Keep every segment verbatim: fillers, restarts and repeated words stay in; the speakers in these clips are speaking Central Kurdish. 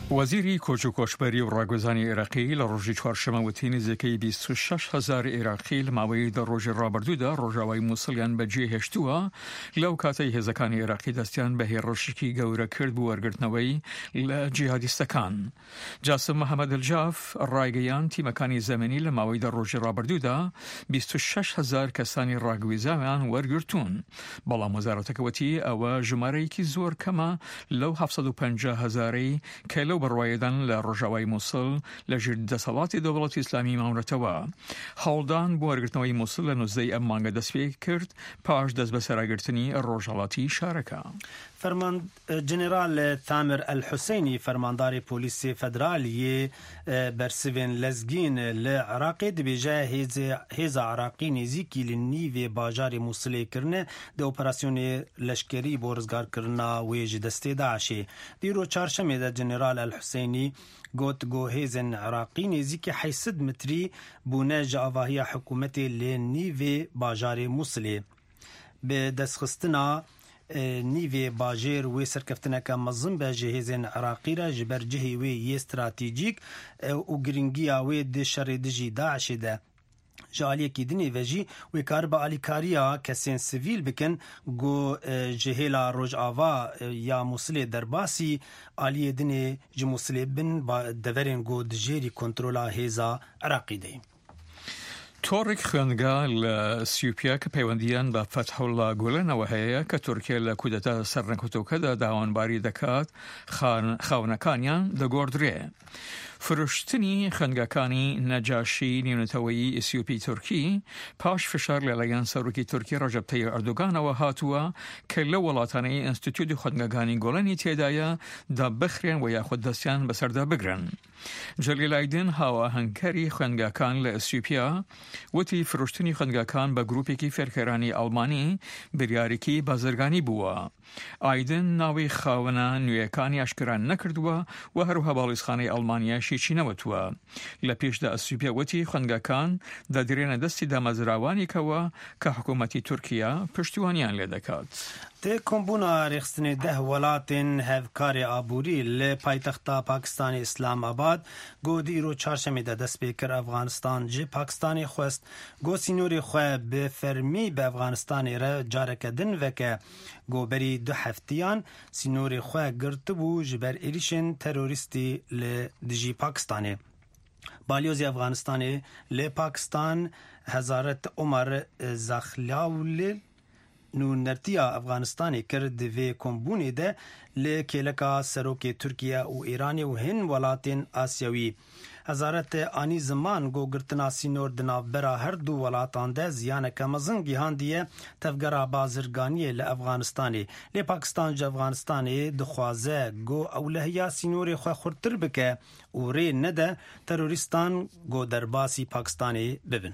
وەزیری کۆچ و کۆچبەری و ڕاگوزانی عێراقی لە ڕۆژی چوارشەمە وتی نزیکەی بیست و شەش هەزار عێراقی لە ماوەی دە ڕۆژی ڕابردوودا ڕۆژاوای مووسڵیان بەجێ هێشتووە لەو کاتەی هێزەکانی عێراقی دەستیان بە هێڕەشێکی گەورە کرد بۆ وەرگرتنەوەی لە جیهادیستەکان. جاسم محەممەد الجاف ڕایگەیان تیمەکانی زەمەنی لە ماوەی دە ڕۆژی ڕابردوودا بیست و شەش هەزار کەسانی ڕاگویزاویان وەرگرتوون، بەڵام وەزارەتەکەوتی ئەوە ژمارەیەکی زۆر کەمە لەو هەفسەد و پەنجا هەزارەی کە لەو بڕوایەدان لە ڕۆژاوای مووسڵ لە ژێر دەسەڵاتی دەوڵەتی ئیسلامی ماونەتەوە. هەوڵدان بۆ وەرگرتنەوەی مووسڵ لە نۆزدەی ئەم مانگە دەست پێ کرد پاش دەست بە سەراگرتنی ڕۆژهەڵاتی شارەکە. فرمان جنرال تامر الحسینی فرمانداری پۆلیسی فدرالی برسوین لزگین لعراقی دبیجه هیز عراقی نزیکی لنیوی باجاری مووسڵی کرنه د اپراسیون لشکری بۆ کرنا ویج دستی داعشی. دیرو چارشەمێ دا جنرال الحسینی گوت گو هیزن عراقی نزیکی حیصد متری بونه جاواهی حکومتی لنیوی باجاری مووسڵی به دستخستنا نیوی باجر و سرکفتنک مزم به جهیزن عراقی را جبر جهی و یه استراتیجیک و گرنگی و ده شر دجی داعش ده جالیه کی دنی وجی و کار با الیکاریا کسین سیویل بکن گو جهیلا روج آوا یا مووسڵê درباسی آلیه دنی جی مووسڵê بن با دورین گو دجیری کنترولا هیزا عراقی ده. تۆڕێک خوێندگا لە سیوپیا کە پەیوەندیان بە فەتحوڵڵا گوڵێنەوە هەیە کە تورکیا لە کودەتا سەرنەکەوتووکەدا داوانباری دەکات خاونەکانیان دەگۆڕدرێ. فرشتنی خوێندگاکانی نەجاشی نێونەتەوەیی ئیسیوپی تورکی پاش فشار لەلایەن سەرۆکی تورکی ڕەجەب تەیب ئەردۆغانەوە هاتووە کە لە وڵاتانەی ئینستیتیوتی خوێندگاکانی گۆڵێنی تێدایە دا بخرێن و یاخود دەستیان بەسەردا بگرن. جەلیل ئایدن هاواهەنگکەری خوێندگاکان لە ئەسیوپیا وتی فرشتنی خوێندگاکان بە گروپێکی فێرکەرانی ئەڵمانی بریارێکی بازرگانی بووە. ئایدن ناوی خاوەنە نوێیەکانی ئاشکران نەکردووە و هەروەها باڵیسخانەی ئەڵمانیاشی چی نەوتووە. لە پێشدا ئەسیوپیا وتی خوێندگاکان دەدرێنە دەستی دامەزراوانێکەوە کە حکوومەتی تورکیا پشتیوانیان لێ دەکات. ته کۆمبوونا ڕێخستنی ده وڵاتên hevkarê aborî li paytexta Pakistanê İslamabad got îro çarşemê de dest pê kir Efganistan ji Pakistanê xwest got sînorê xwe bi fermî bi Efganistanê re careke din veke goberî du heftiyan sînorê xwe girtibû ji ber êrişên terorîstî li dijî Pakistanê. Balyozê Efganistanê li Pakistan Hezaret Omar Zaxlawli نونرتیا افغانستانی کرد وی کمبونی ده لکلکا سروک ترکیه و ایران و هن ولاتین آسیوی. هزارت آنی زمان گو گرتنا سینور دناف برا هر دو ولاتان ده زیان کمزن گیهان دیه تفگرا بازرگانی لافغانستانی. لی پاکستان جا افغانستانی دخوازه گو اولهیا سینور خواه خورتر بکه و ری نده تروریستان گو درباسی پاکستانی ببن.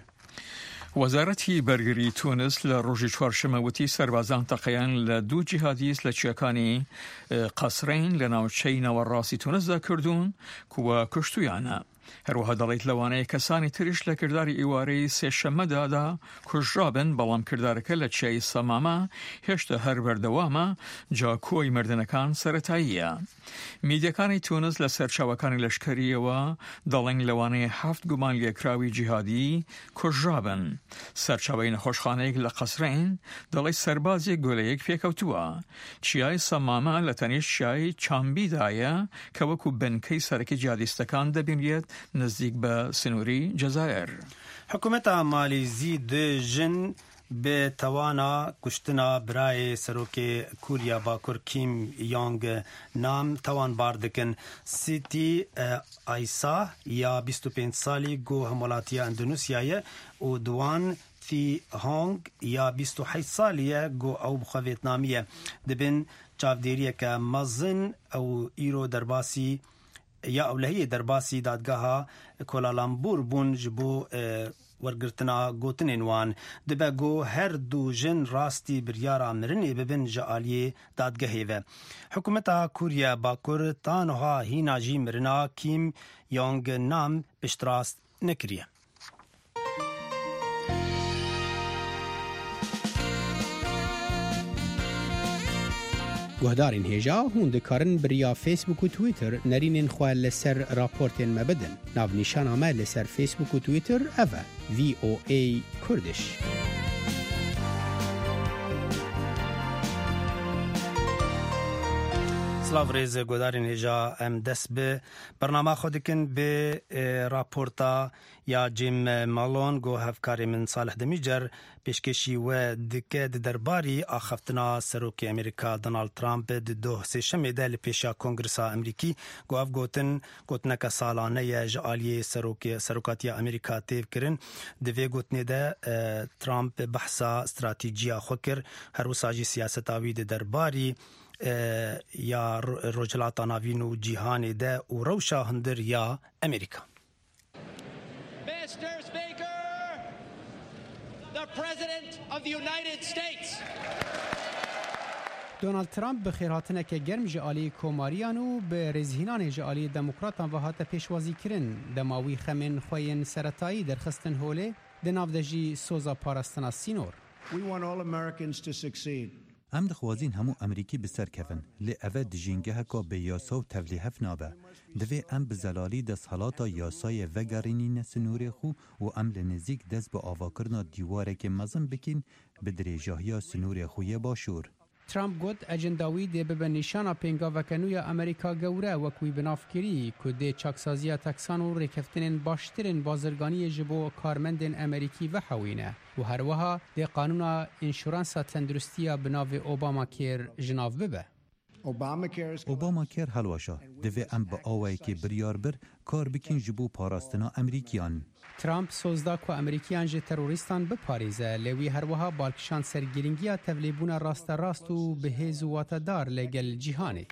وەزارەتی بەرگری تونس لە ڕۆژی چوارشەمە وتی سەربازان تەقەیان لە دوو جیهادیست لە چیەکانی قەسرین لە ناوچەی ناوەڕاستی تونسدا کردوون کووە کوشتویانە. هەروەها دەڵێت لەوانەیە کەسانی تریش لە کردداری ئیوارەی سێشەمەدادا کوژرابن، بەڵام کردارەکە لە چیای سەمامە هێشتا هەر بەردەوامە جا کۆی مردنەکان سەرەتاییە. میدیەکانی تونس لە سەرچاوەکانی لەشکریەوە دەڵێن لەوانەیە هەفت گومان لێکراوی جیهادی کوژرابن. سەرچاوەی نەخۆشخانەیەک لە قەسرین دەڵێت سەربازێک گۆلەیەک پێکەوتووە. چیای سەمامە لە تەنیشت چیای چامبیدایە کە وەکو بنکەی سەرەکی جیهادیستەکان دەبینرێت نزدیک بە سنووری جەزایر. حکوومەتە مالیزی دژن به توانا کشتنا برای سروک کوریا باکور کیم یانگ نام توان باردکن. سیتی آیسا یا بیست و پنج سالی گو همولاتیا اندونوسیایه و دوان تی هانگ یا بیست و هشت سالیه گو او بخوا ویتنامیه دبن چاودێریە کە مەزن ئەو ئیرۆ دەرباسی یا ئەولەهەیە دەرباسی دادگاها کۆلالامبور بوون ji بۆ وەرگرتنا گوتنên wan dibe got her du jin rastî biryara mirinê bibin ji aliyê dadgehê ve. Hikûmeta Kuriya Bakur tanha hîna jî mirina Kim Jong Nam piştrast nekiriye. گهدارین هیجا هون دکارن بریا فیسبوک و تویتر نرینین خواه لسر راپورتین مبدن. ناو نیشان آمه لسر فیسبوک و تویتر اوه وی او ای کردش. سلاف ریز گودارین هجا ام دست به برنامه خودکن به راپورتا یا جیم مالون گو هفکاری من صالح دمیجر پیشکشی و دکه درباری آخفتنا سروک امریکا دونالد ترامپ دو سه شنبه ده لپیشا کنگرسا امریکی گو اف گوتن گوتنک سالانه جعالی سروک سروکاتی امریکا تیو کرن دوی گوتنه ده ترامپ بحثا استراتیجیا خوکر هر وساجی سیاست آوید درباری یا رجلات ناوین و جهان ده و روشا هندر یا امریکا. Mister Speaker, the President of the United States. دونالد ترامپ به خیرهاتنه که گرم جعالی کوماریانو به رزهینان جعالی دموکراتان و هات پیشوازی کرن دماوی خمین خوین سرطایی در خستن هوله دنافدجی سوزا پارستنا سینور. We want all Americans to succeed. ام دخوازین همو امریکی بسر کفن لی اوه دجینگه هکا به یاسا و تولیحف نابه دوی ام بزلالی دست حالاتا یاسای وگرینی نسنوری خو و ام لنزیک دست به آواکرنا دیواره که مزم بکین به دریجاهی سنوری خوی باشور. ترامپ گوت اجنداوی دی به نشانه پنگا وکنوی امریکا گوره وکوی بنافگیری که دی چاکسازی تکسان و رکفتن باشترین بازرگانی جبو کارمندن امریکی و حوینه و هر وها دی قانون انشورانس تندرستی بناو اوباما کیر جناف ببه. اوباما کیر حلواشا دوی ام با آوائی که بریار بر کار بکن جبو پاراستنا امریکیان. ترامپ سوزدا که امریکیان جه تروریستان بپاریزه لیوی هر وها بالکشان سرگیرنگیا تولیبون راست راست و به هزوات دار لگل جهانی.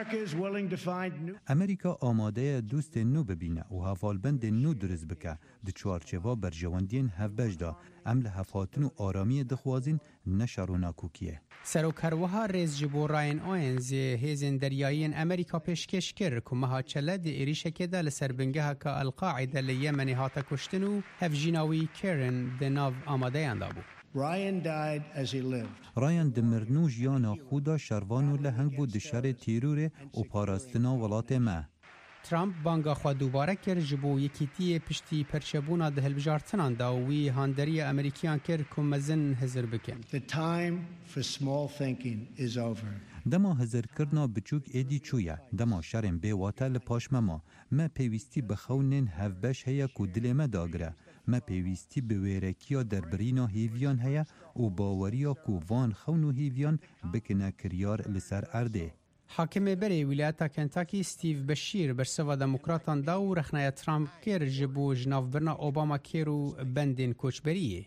امریکا آماده دوست نو ببینه و هفالبند نو درز بکه ده چوارچوا برجواندین هف بجدا ام لحفاتن و آرامی دخوازین نشرونا کوکیه. سروکروها ریز جبو راین آینز هیزن دریایین امریکا پیشکش کر که مها چله دی ایریشه که ده لسربنگه ها که القاعده لیمنی هاتا کشتنو هف جیناوی کرن ده ناو آماده اندابو. رایان دمرنو جیانا خودا شروانو لهنگ بود دشار تیروره و پاراستنا ولات ما. ترامپ بانگا خوا دوباره کر جبو یکیتی پشتی پرچبونا ده هلبجارتنان دا وی هاندری امریکیان کر کمزن هزر بکن. The time for small thinking is over. دما هزر کرنا بچوک ایدی چویا دما شرم بی واتا لپاش مما ما پیوستی بخونن هفبش هیا کو دل ما داگره ما پیوستی بویرکیا در برینا هیویان هیا و باوریا کو وان خونو هیویان بکنه کریار لسر ارده. حاکم بری ولایت کنتاکی استیو بشیر بر سوا دموکراتان دا و رخنای ترامپ کر جبو جناف برنا اوباما کیرو بندین کوچبریه.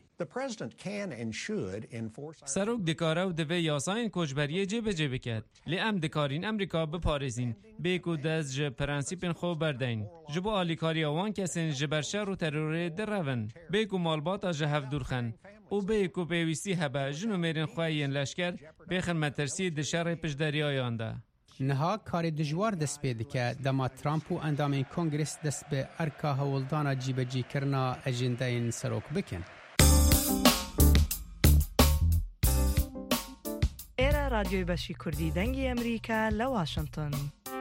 سروک دکاره و دوی یاساین کوچبریه جبه جبه کرد. لی ام دکارین امریکا بپارزین. بیکو دست جب پرنسیپین خوب بردین. جبو آلیکاری آوان کسین جبرشر و تروره در روون. بیکو مالباتا جهف دورخن. او بیکو پیویستی هبه جنو میرین خواهین لشکر بیخن مترسی دشار پشدری آیانده. نها کار دجوار دست پیده که دما ترامپ و اندام کنگرس دست به ارکا هولدانا جیب جی کرنا اجنده این سروک بکن. ایرا رادیوی بشی کردی دنگی امریکا لواشنطن.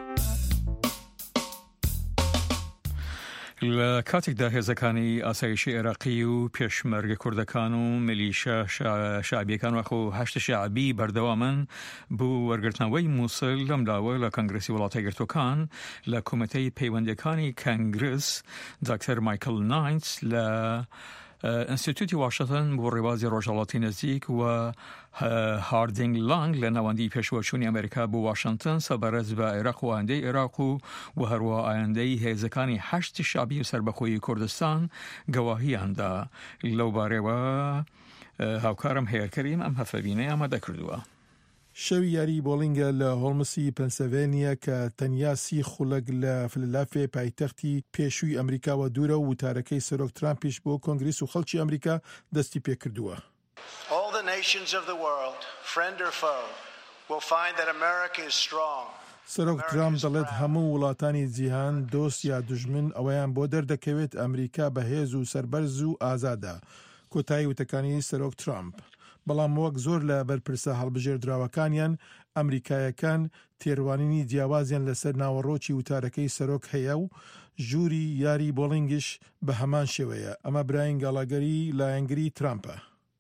لکاتێک دا هێزەکانی ئاسایشی عێراقی و پێشمەرگە کوردەکان و میلیشە شعبیەکان وەکو هەشت شعبی بەردەوامن بۆ وەرگرتنەوەی مووسڵ لەمداوە لە کۆنگرسی وڵاتە یەکگرتووەکان لە کۆمەتەی پەیوەندیەکانی کۆنگرس داکتەر مایکل ناینس لە ئینستیتوتی واشنطن بۆ ڕێبازی ڕۆژهەڵاتی نزیک و هاردینگ لانگ لە ناوەندی پێشوەچوونی ئەمریکا بۆ واشنطن سەبارەت بە عێراق و ئایندەی عێراق و و هەروە ئایندەی هێزەکانی هەشت شعبی و سەربەخۆیی کوردستان گەواهیاندا لەو بارەوە هاوکارم هەیەرکەریم ئەم هەفەبینەی ئامادە کردووە. شەوی یاری بۆڵینگە لە هۆڵمسی پەنسیلڤانیا کە تەنیا سی خولەک لە فلەلافێ پایتەختی پێشووی ئەمریکاوە دوورە و وتارەکەی سەرۆک ترامپیش بۆ کۆنگرس و خەڵکی ئەمریکا دەستی پێ کردووە. All the nations of the world, friend or foe, will find that America is strong. سەرۆک ترامپ دەڵێت هەموو وڵاتانی جیهان دۆست یا دوژمن ئەوەیان بۆ دەردەکەوێت ئەمریکا بەهێز و سەربەرز و ئازادە. کۆتایی وتەکانی سەرۆک ترامپ. بەڵام وەک زۆر لە بەرپرسە هەڵبژێردراوەکانیان ئەمریکایەکان تێروانینی جیاوازیان لەسەر ناوەڕۆکی وتارەکەی سەرۆک هەیە و ژووری یاری بۆڵینگش بە هەمان شێوەیە. ئەمە براین گاڵاگەری لایەنگری ترامپە.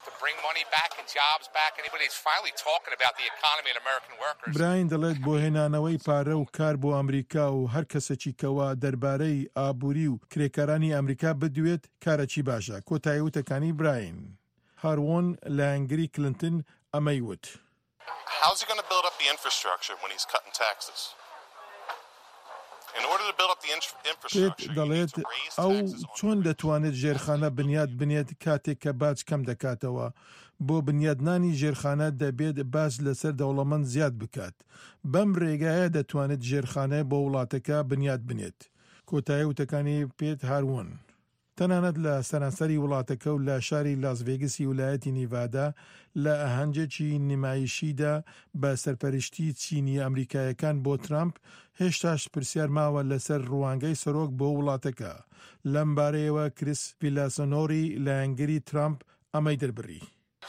براین دەڵێت بۆ هێنانەوەی پارە و کار بۆ ئەمریکا و هەر کەسێکی کەوا دەربارەی ئابووری و کرێکارانی ئەمریکا بدوێت کارەکی باشە. کۆتایی وتەکانی براین. هاروۆن لایەنگری کلنتن ئەمەی وت. How's he going to build up the infrastructure when he's cutting taxes? In order to build up the infrastructure, دەڵێت ئەو چۆن دەتوانێت ژێرخانە بنیاد بنێت کاتێک کە باج کەم دەکاتەوە. بۆ بنیادنانی ژێرخانە دەبێت باج لەسەر دەوڵەمەند زیاد بکات. بەم ڕێگایە دەتوانێت ژێرخانە بۆ وڵاتەکە بنیاد بنێت. کۆتایی وتەکانی پێت هاروون. تەنانەت لە سەرانسەری وڵاتەکە و لە شاری لاس ڤێگسی ویلایەتی نیڤادا لە ئاهەنگێکی نمایشیدا بە سەرپەرشتی چینی ئەمریکایەکان بۆ ترامپ هێشتاش پرسیار ماوە لەسەر ڕوانگەی سەرۆک بۆ وڵاتەکە. لەم بارەیەوە کریس ڤیلاسۆنۆری لایەنگری ترامپ ئەمەی دەربڕی.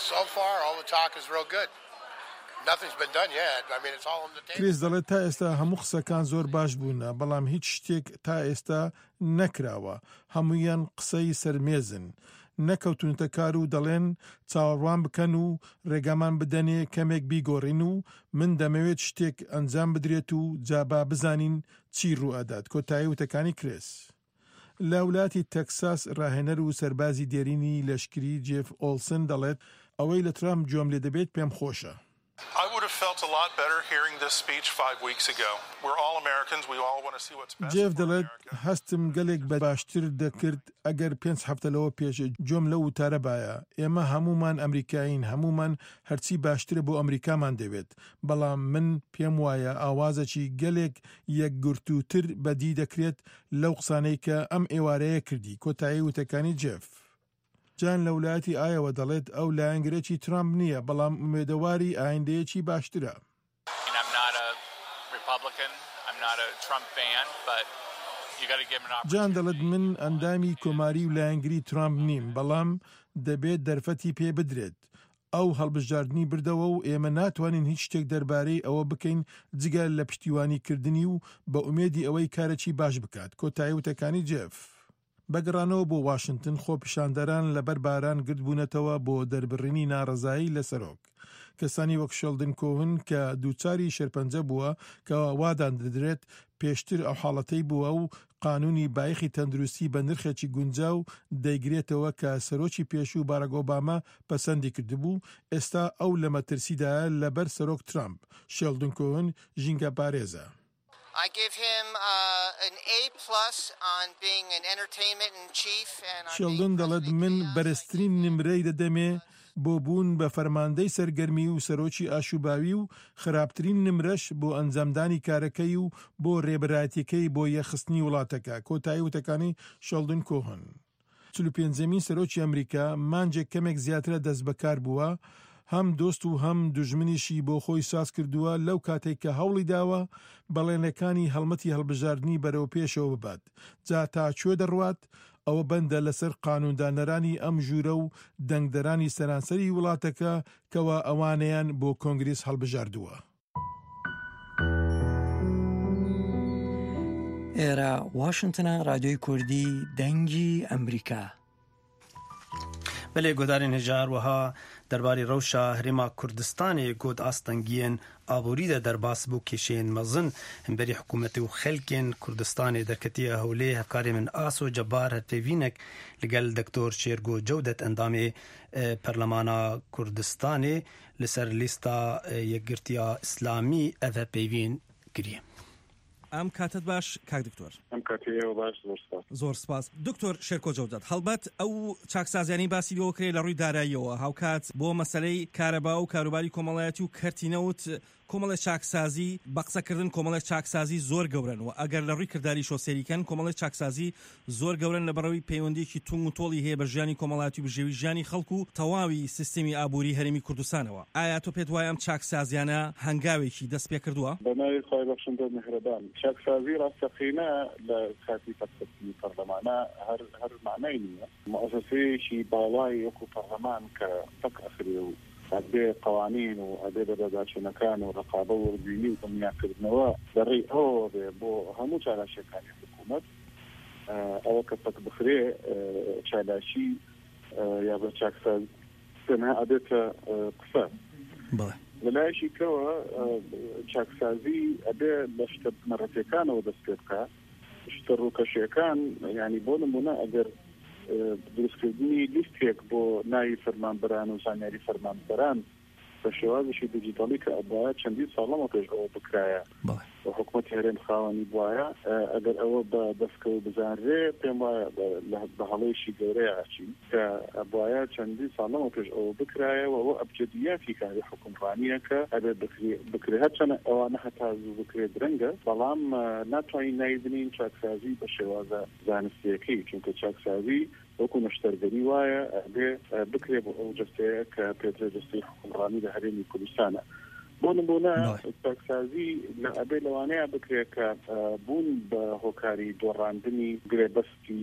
کریس دەڵێت تا ئێستا هەموو قسەکان زۆر باش بوونە، بەڵام هیچ شتێک تا ئێستا نەکراوە. هەموویان قسەی سەرمێزن. نەکەوتونتە کار و دەڵێن چاوەڕوان بکەن و ڕێگامان بدەنێ کەمێک بیگۆڕین و من دەمەوێت شتێک ئەنجام بدرێت و جابا بزانین چی ڕوئەدات. کۆتایی وتەکانی کریس. لە وڵاتی تەکساس ڕاهێنەر و سەربازی دێرینی لەشکری جێف ئۆلسن دەڵێت ئەوەی لە ترامپ جۆم لێ دەبێت پێم خۆشە. I would have felt a lot better hearing this speech five weeks ago. We're all Americans. We all want to see what's best. جێف دەڵێت هەستم گەلێک بە باشتر دەکرد ئەگەر پێنج هەفتە لەوە پێش جۆم لە وتارە باە. ئێمە هەمومان ئەمریکاین، هەمومان هەرچی باشترە بۆ ئەمریکامان دەوێت. بەڵام من پێم وایە ئاوازێکی گەلێک یەکگرتووتر بەدی دەکرێت لەو قسانەی کە ئەم ئێوارەیە کردی. کۆتایی وتەکانی جێف. جان لە وڵاتی ئایەوە دەڵێت ئەو لایەنگرێکی ترامپ نییە، بەڵام ئومێدەواری ئایندەیەکی باشترە. جان دەڵێت من ئەندامی کۆماری و لایەنگری ترامپ نیم، بەڵام دەبێت دەرفەتی پێ بدرێت. ئەو هەڵبژاردننی بردەوە و ئێمە ناتوانین هیچ شتێک دەربارەی ئەوە بکەین جگە لە پشتیوانیکردنی و بە ئومێدی ئەوەی کارێکی باش بکات. کۆتایی وتەکانی جێف. بەگەڕانەوە بۆ واشنگتن خۆپیشاندەران لەبەر باران گرت بوونەتەوە بۆ دەربڕینی ناڕەزایی لە سەرۆک. کەسانی وەک شێلدن کۆهن کە دووچاری شێرپەنجە بووە کە وادان دەدرێت پێشتر ئەو حاڵەتەی بووە و قانونی بایخی تەندروستی بە نرخێکی گونجاو دەیگرێتەوە کە سەرۆکی پێشوو باراک ئۆباما پەسەندی کردبوو، ئێستا ئەو لە مەترسیدایە لەبەر سەرۆک ترامپ. شێلدن کۆهن ژینگە پارێزە. I give him uh, an A plus on being an entertainment in chief and شێلدن دەڵێت من بەرزترین نمرەی دەدەمێ بۆ بوون بە فەرماندەی سەرگەرمی و سەرۆکی ئاشوباوی و خراپترین نمرەش بۆ ئەنجامدانی کارەکەی و بۆ ڕێبەرایەتیەکەی بۆ یەخستنی وڵاتەکە. کۆتایی وتەکانی شێلدن کۆهن. چل و پێنجەمین سەرۆکی ئەمریکا مانجێک کەمێک زیاترە دەست بەکار بووە، هەم دۆست و هەم دوژمنیشی بۆ خۆی ساز کردووە لەو کاتێک کە هەوڵی داوە بەڵێنەکانی هەڵمەتی هەڵبژاردننی بەرەو پێشەوە ببات. جا تا کوێ دەڕوات ئەوە بەندە لەسەر قانوندانەرانی ئەم ژوورە و دەنگدەرانی سەرانسەری وڵاتەکە کەوا ئەوانەیان بۆ کۆنگرس هەڵبژاردووە. ئێرە واشنگتنە رادیۆی کوردی دەنگی ئەمریکا. بەلێ گۆدارین هێژار وەها دەرباری ڕەوشە هەرێما کوردستانی گۆد ئاستەنگیên ئابووری دە دەرباس بوو کێشەیên mezin hemberî hikûmetê û xelkên Kurdistanê derketiye hewlê hevkarê min Aso Cebar hevpêvînek li gel Doktor Şêrgo Cewdet endamê Perlemana Kurdistanê li ser lîsta Yekgirtiya İslamî ev hevpêvîn kiriye. ئەم کاتت باش کاک دکتۆر. ئەم کاتەوە باش زۆر سپاس. زۆر سپاس. دکتۆر شێرکۆ جەودەت هەڵبەت ئەو چاکسازیانی باسی لەوە کرێ لە ڕووی داراییەوە هاوکات بۆ مەسەلەی کارەبا و کاروباری کۆمەڵایەتی و کەرتینەوت کۆمەڵە چاکسازی بە قسەکردن کۆمەڵە چاکسازی زۆر گەورن و ئەگەر لە ڕووی کردداری شۆسێریکەن کۆمەڵە چاکسازی زۆر گەورن لە بەڕەوەی پەیوەندێکی تونگ و تۆڵی هەیە بە ژیانی کۆمەڵاتی و بژێوی ژیانی خەڵکو و تەواوی سیستەمی ئابووری هەرێمی کوردستانەوە. ئایا تۆ پێت وایە ئەم چاکسازیانە هەنگاوێکی دەست پێ کردووە؟ بەناوی خۆی بەخشندە میهرەبان چاکسازی ڕاستەقینە لە کاتی پەرلەمانی پەرلەمانە هەر هەر معنای نییە. مؤسسەیەکی باڵای وەکو پەرلەمان کە تەک ئەخرێ و ئەبێ قوانین و ئەبێ بەدەداچوونەکان و ڕقابە وەربینی و دڵنیاکردنەوە دەڕێی ئەوە بێ بۆ هەموو چالاشیەکانی حکوومەت ئەوە کە پەک بخرێ چالاشی یا بە چاکساز تەنها ئەبێتە قسە لەلایەکی کەوە چاکسازی ئەبێ لە شتە بنەڕەتیەکانەوە دەست پێ بکە شتە ڕووکەشیەکان ینی بۆ نمونە ئەگەر دروستکردنی لیستێک بۆ ناوی فەرمانبەران و زانیاری فەرمانبەران بە شێوازشی دیجیتالی کە ئەبایە چەندین ساڵەمە پێش ئەوە بکرایە بە حکوومەتی هەرێم خاوەنی بواە ئەگەر ئەوە بە دەستکەوت بزانرێ پێم وایە بە هەڵەیەشی گەورەیە ئاچین کە ئەبایە چەندین ساڵەمە پێش ئەوە بکرایەوە ئەوە ئەبجدیاتی کاری حکومڕانیە کە ئەبێت بکرێ هەرچەنە ئەوانە هەتا زوو بکرێ درەنگە بەڵام ناتوانین نایبنین چاکسازی بە شێوازە زانستیەکەی چونکە چاکسازی وەکو نەشتەرگەری وایە ئەبێ بکرێ بۆ ئەو جستەیە کە پێدرێ جستەی حکومڕانی لە هەرێمی کوردستانە بۆ نمونە چاکسازی ئەبێ لەوانەیە بکرێت کە بوون بە هۆکاری دۆڕاندنی گرێبەستی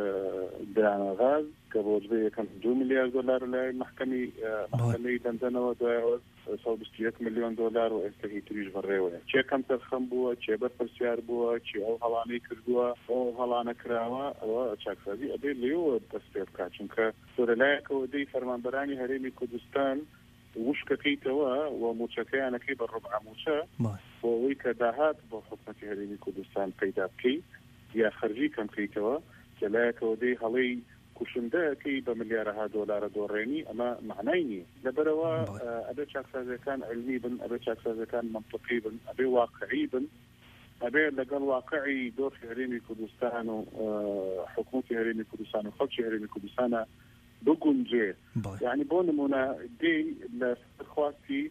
دانەغاز کە بۆ جبێ یەکەم دو میلیارد دۆلار لای محکەمی محکەمەی دەندەنەوە دوایەوە سەد و بیست و یەک میلیۆن دۆلار و ئێستا هی تریش بەڕێوەیە چێ کەم تەرخەم بووە چێ بەرپرسیار بووە چێ ئەو هەڵانەی کردووە ئەو هەڵانە کراوە ئەوە چاکسازی ئەبێ لێوە دەست پێ بکات چونکە تۆ لەلایەکەوە دەی فەرمانبەرانی هەرێمی کوردستان وشکەکەیتەوە و موچەکەیانەکەی بە ڕبع موچە بۆ ئەوەی کە داهات بۆ حکومەتی هەرێمی کوردستان پەیدا بکەیت یا خەرجی کەم بکەیتەوە کە لایەکەوە دەی هەڵەی کوشندەکەی بە ملیارەها دۆلارە دۆڕێنی ئەمە معنای نییە لەبەرەوە ئەبێ چاکسازەکان علمی بن ئەبێ چاکسازەکان منطقی بن ئەبێ واقعی بن ئەبێ لەگەڵ واقعی دۆخی هەرێمی کوردستان و حکومەتی هەرێمی کوردستان و خەڵکی هەرێمی کوردستانە بگونجێ یعنی بۆ نمونە دەی لە خواستی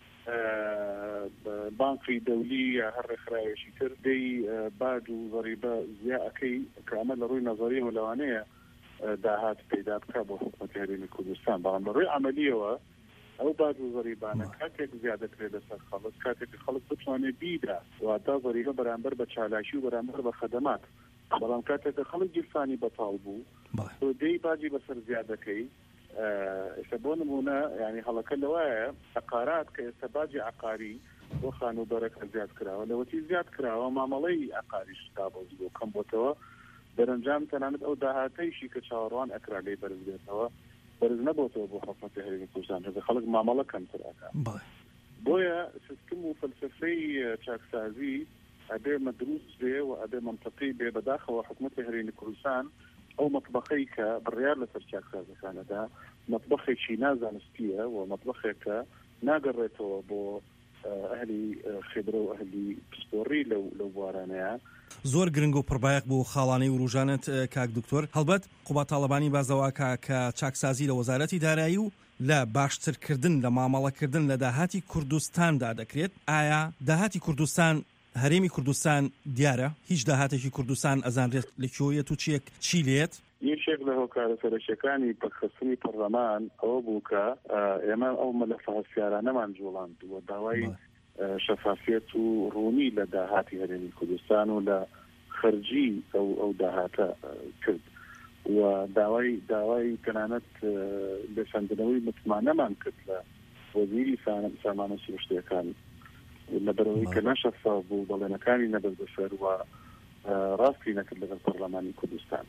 بانقی دەولی یا هەر ڕێکخراوێکی تر دەی باد و ضەریبە زیاکەی کە ئەمە لە ڕووی نەزەریەوە لەوانەیە داهات پەیدا بکە بۆ حکومەتی هەرێمی کوردستان بەڵام لە ڕووی عەمەلیەوە ئەو باد و ضەریبانە کاتێک زیادە کرێت لەسەر خەڵک کاتێک خەڵک بتوانێت بیدا واتە ضەریبە بەرامبەر بە چالاشی و بەرامبەر بە خەدەمات بەڵام کاتێک خەڵک گیرفانی بەتاڵ بوو تۆ دەی باجی بەسەر زیادەکەی ئێستا بۆ نمونە ینی هەڵەکە لەوایە عقارات کە ئێستا باجی عقاری بۆ خانوبەرەکە زیاد کراوە لەوەتی زیاد کراوە مامەڵەی عقاریش دابەز بۆ کەم بۆتەوە دەرەنجام تەنانەت ئەو داهاتەیشی کە چاوەڕوان ئەکرا لێ بەرز بێتەوە بەرز نەبووتەوە بۆ حکومەتی هەرێمی کوردستان هەذا خەڵک مامەڵە کەمتر ئەکا بۆیە سیستم و فەلسفەی چاکسازی ئەبێ مەدروس بێ و ئەبێ منطقی بێ بەداخەوە حکومەتی هەرێمی کوردستان ئەو مەطبەخەی کە بڕیار لەسەر چاکسازەکانەدا مەطبەخێکی نازانستیە و مەطبەخێکە ناگەڕێتەوە بۆ ئەهلی خبرە و ئەهلی پسپۆڕی لەو لەو بوارانەیە زۆر گرنگ و پڕبایەق بۆ خاڵانەی و ڕوژانت کاک دکتۆر هەڵبەت قوبا تاڵەبانی بازەواکە کە چاکسازی لە وەزارەتی دارایی و لە باشترکردن لە مامەڵەکردن لە داهاتی کوردستاندا دەکرێت ئایا داهاتی کوردستان هەرێمی کوردستان دیارە هیچ داهاتێکی کوردستان ئەزانرێت لەکوێیەت و چیەک چی لێت یەکێک لە هۆکارە سەرەکیەکانی پەخستنی پەرلەمان ئەوە بوو کە ئێمە ئەو مەلەفە هەستیارانەمان جوڵاند و داوای شەفافیت و ڕوونی لە داهاتی هەرێمی کوردستان و لە خەرجی ئەو ئەو داهاتە کرد و داوای داوای تەنانەت لێساندنەوەی متمانەمان کرد لە وەزیری سامانە سروشتیەکان لەبەرەوەی کە نەشەفاف بوو بەڵێنەکانی نەبەر بەسەر و ڕاستی نەکرد لەگەڵ پەرلەمانی کوردستان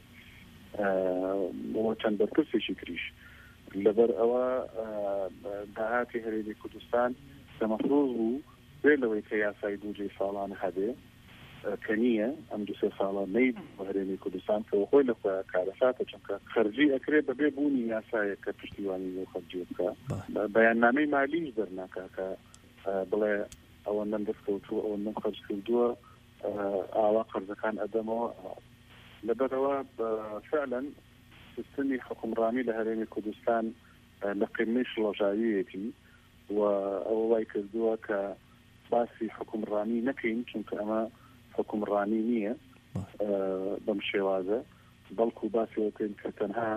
چەند بەرپرسێکی تریش لەبەر ئەوە داهاتی هەرێمی کوردستان کە مەفروض بوو بێ لەوەی کە یاسای دووجێ ساڵان هەبێ کە نییە ئەم دو سێ ساڵە نەی بۆ هەرێمی کوردستان کە خۆی لەخۆی کارەساتە چونکە خەرجی ئەکرێت بەبێ بوونی یاسایە کە پشتیوانی بۆ خەرجی بکە بەیاننامەی مالیش دەرناکە کە بڵێ ئەوەندەم دەستکەوتووە ئەوەندەم خەرج کردووە ئاوا قەرزەکان ئەدەمەوە لەبەرەوە فعلا سیستمی حکومڕانی لە هەرێمی کوردستان لە قیمەی شڵەژاویەتی و ئەوە وای کردووە کە باسی حکومڕانی نەکەین چونکە ئەمە حکومڕانی نییە بەم شێوازە بەڵکو باسی ئەوکەین کە تەنها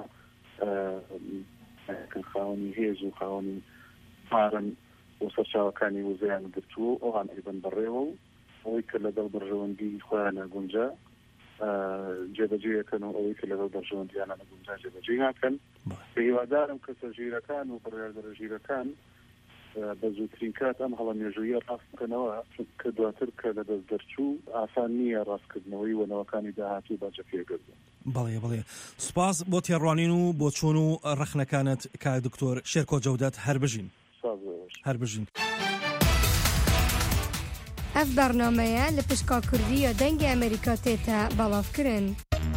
خاوەنی هێز و خاوەنی پارن و سەرچاوەکانی وزەیان گرتووە ئەوان ئەیبەن بەڕێوە و ئەوەی کە لەگەڵ بەرژەوەندی خۆیان نەگونجا جێبەجێەکەن و ئەوەی کە لەگەڵ بەرژەوەندیانە نەگونجا جێبەجێ ناکەن پێ هیوادارم کە سەرژیرەکان و بڕیاردەرەژیرەکان بە زووترین کات ئەم هەڵە مێژوویە ڕاست بکەنەوە کە دواتر کە لە دەست دەرچوو ئاسان نییە ڕاستکردنەوەی وەنەوەکانی داهاتوو باجە پێگەردن. بەڵێ بڵێ سوپاس بۆ تێڕوانین و بۆ چۆن و ڕەخنەکانت کاک دکتۆر شێرکۆ جەودەت هەر بژین هەر بژین. ئەف بەرنامەیە لە پشکا کوردیە دەنگی ئەمریکا تێتە بەڵاوکردن.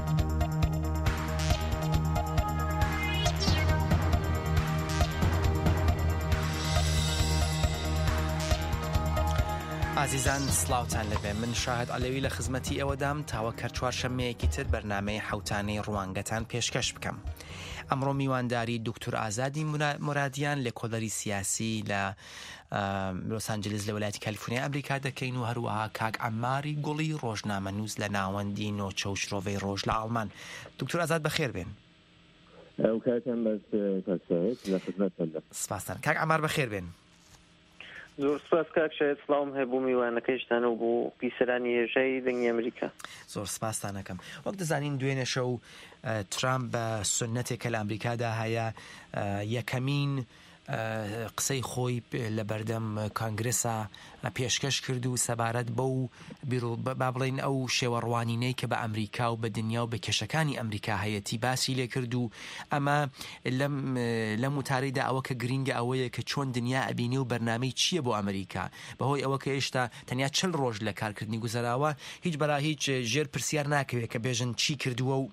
ئازیزان سلااوان لەبێ من شاهد ئەلەوی لە خزمەتی ئەوەدام تاوە کە چوارشەمەیەکی تر بەرنامەی حوتانەی ڕوانگەتان پێشکەش بکەم. ئەمڕۆ میوانداری دکتۆر ئازادی مرادیان لە کۆلەری سیاسی لە لۆس ئانجلس لە وڵاتی کالیفۆرنیا ئەمریکا دەکەین و هەروەها کاک عەماری گوڵی ڕۆژنامەنووس لە ناوەندی نۆچە و شرۆڤەی ڕۆژ لە ئاڵمان. دکتۆر ئازاد بەخێر بێن. ئەو کاتان بەس کاکشاهێت لە خزمەتتاندا. سپاسان. کاک عەمار بەخێر بێن. زۆر سپاس کاک شاید سڵاوم هەبوو میوانەکەیشتان و بۆ پیسەرانی هێژەی دەنگی ئەمریکا. زۆر سپاستانەکەم. وەک دەزانین دوێنێ شەو ترامپ بە سنەتێکە لە ئەمریکادا هەیە یەکەمین قسەی خۆی لە بەردەم کانگرسا پێشکەش کرد و سەبارەت بە و با بڵێن ئەو شێوەڕوانینەی کە بە ئەمریکا و بە دنیا و بە کێشەکانی ئەمریکا هەیەتی باسی لێ کرد و ئەمە لەم وتارەیدا ئەوە کە گرینگە ئەوەیە کە چۆن دنیا ئەبینی و بەرنامەی چییە بۆ ئەمریکا بەهۆی ئەوە کە هێشتا تەنیا چل ڕۆژ لە کارکردنی گوزەراوە هیچ بەرا هیچ ژێر پرسیار ناکەوێت کە بێژن چی کردووە و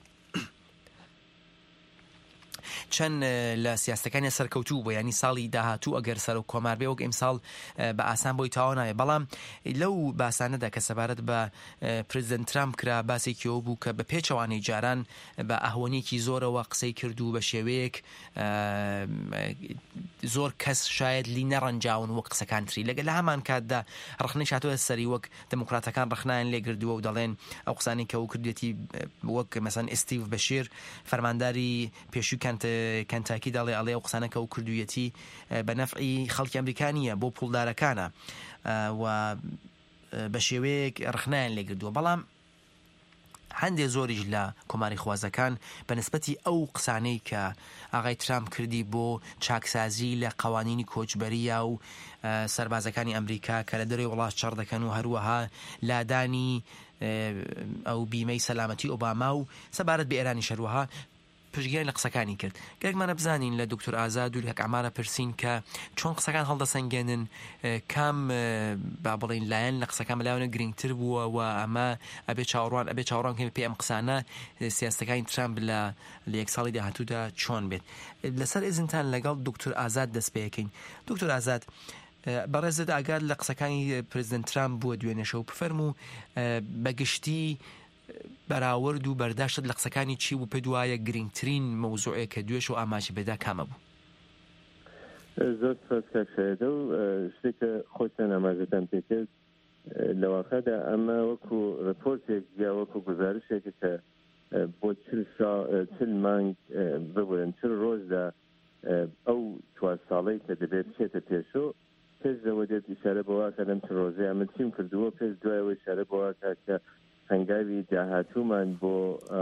چەند لە سیاستەکانی سەرکەوتوو بۆ ینی ساڵی داهاتوو ئەگەر سەر و کۆمار بێ وەک ئیمساڵ بە ئاسان بۆی تاوا نایە. بەڵام لەو باسانەدا کە سەبارەت بە پرزیدەنت ترامپ کرا باسێکیەوە بوو کە بە پێچەوانەی جاران بە ئەهۆنیەکی زۆرەوە قسەی کردو بە شێوەیەک زۆر کەس شاید لی نەڕەنجاون وەک قسەکان تری لەگەل لە هەمان کاتدا ڕخنەی هاتووە سەری وەک دموکراتەکان ڕخنایان لێ گردووە و دەڵێن ئەو قسانی کە و کردێتی وەک مەسەن ئستیڤ بەشیر فەرمانداری پێشووی کەنتاکی دەڵێ ئەڵێ ئەو قسانە کە و کردوویەتی بە نەفعی خەڵکی ئەمریکانیە بۆ پوڵدارەکانە و بە شێوەیەک ڕخنایان لێ گردووە. بەڵام هەندێک زۆریش لە کۆماری خوازەکان بە نسبەتی ئەو قسانەی کە ئاغای ترامپ کردی بۆ چاکسازی لە قوانینی کۆچبەریە و سەربازەکانی ئەمریکا کە لە دەروی وڵات چڕ دەکەن و هەروەها لادانی ئەو بیمەی سەلامەتی ئۆباما و سەبارەت بە ئێرانی شەروەها پشتگیری لە قسەکانی کرد. گەرگمانە بزانین لە دکتۆر ئازاد و لە ئەمارە پرسین کە چۆن قسەکان هەڵدەسەنگێنن کام با بڵین لایەن لە قسەکان بەلاوەنە گرنگتر بووە و ئەمە ئەبێ چاوەڕوان ئەبێ چاوەڕوان کەمە پێ ئەم قسانە سیاستەکانی ترامپ لە لە یەک ساڵی داهاتوودا چۆن بێت. لەسەر ئێزنتان لەگەڵ دکتۆر ئازاد دەست پێەکەین. دکتۆر ئازاد بەڕێزت ئاگاد لە قسەکانی پرزیدەنت ترامپ بووە دوێنێشە و بفەرموو بەگشتی بەراورد و بەرداشت لە قسەکانی چی و پێ دوایە گرنگترین مەوزوعێک کە دوێش و ئاماژی بێدا کامە بوو؟ زۆر سپاس کاک شایەدە و شتێکە خۆتان ئاماژەتان پێکرد لە واقعدا ئەمە وەکو ڕپۆرتێک یا وەکو گزارشێکە کە بۆ چل مانگ ببورن چل ڕۆژدا ئەو چوار ساڵەی کە دەبێت بچێتە پێشۆ پێش لەوە دێت ئیشارە بەوە کە لەم چل ڕۆژەیە من چیم کردووە پێش دوایەوە ئیشارە بەوە کە هەنگاوی داهاتوومان بۆ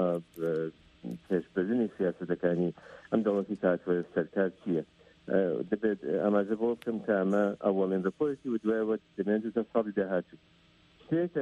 پێشبردننی سیاسەتەکانی ئەم دەوڵەتی کاتوە سەرکار چییە دەبێت ئاماژە بۆ بکەم کە ئەمە ئەوەڵێن ڕپۆرتی و دوایەوە دەمێنێت دوتە ساڵی داهاتوو شتێکە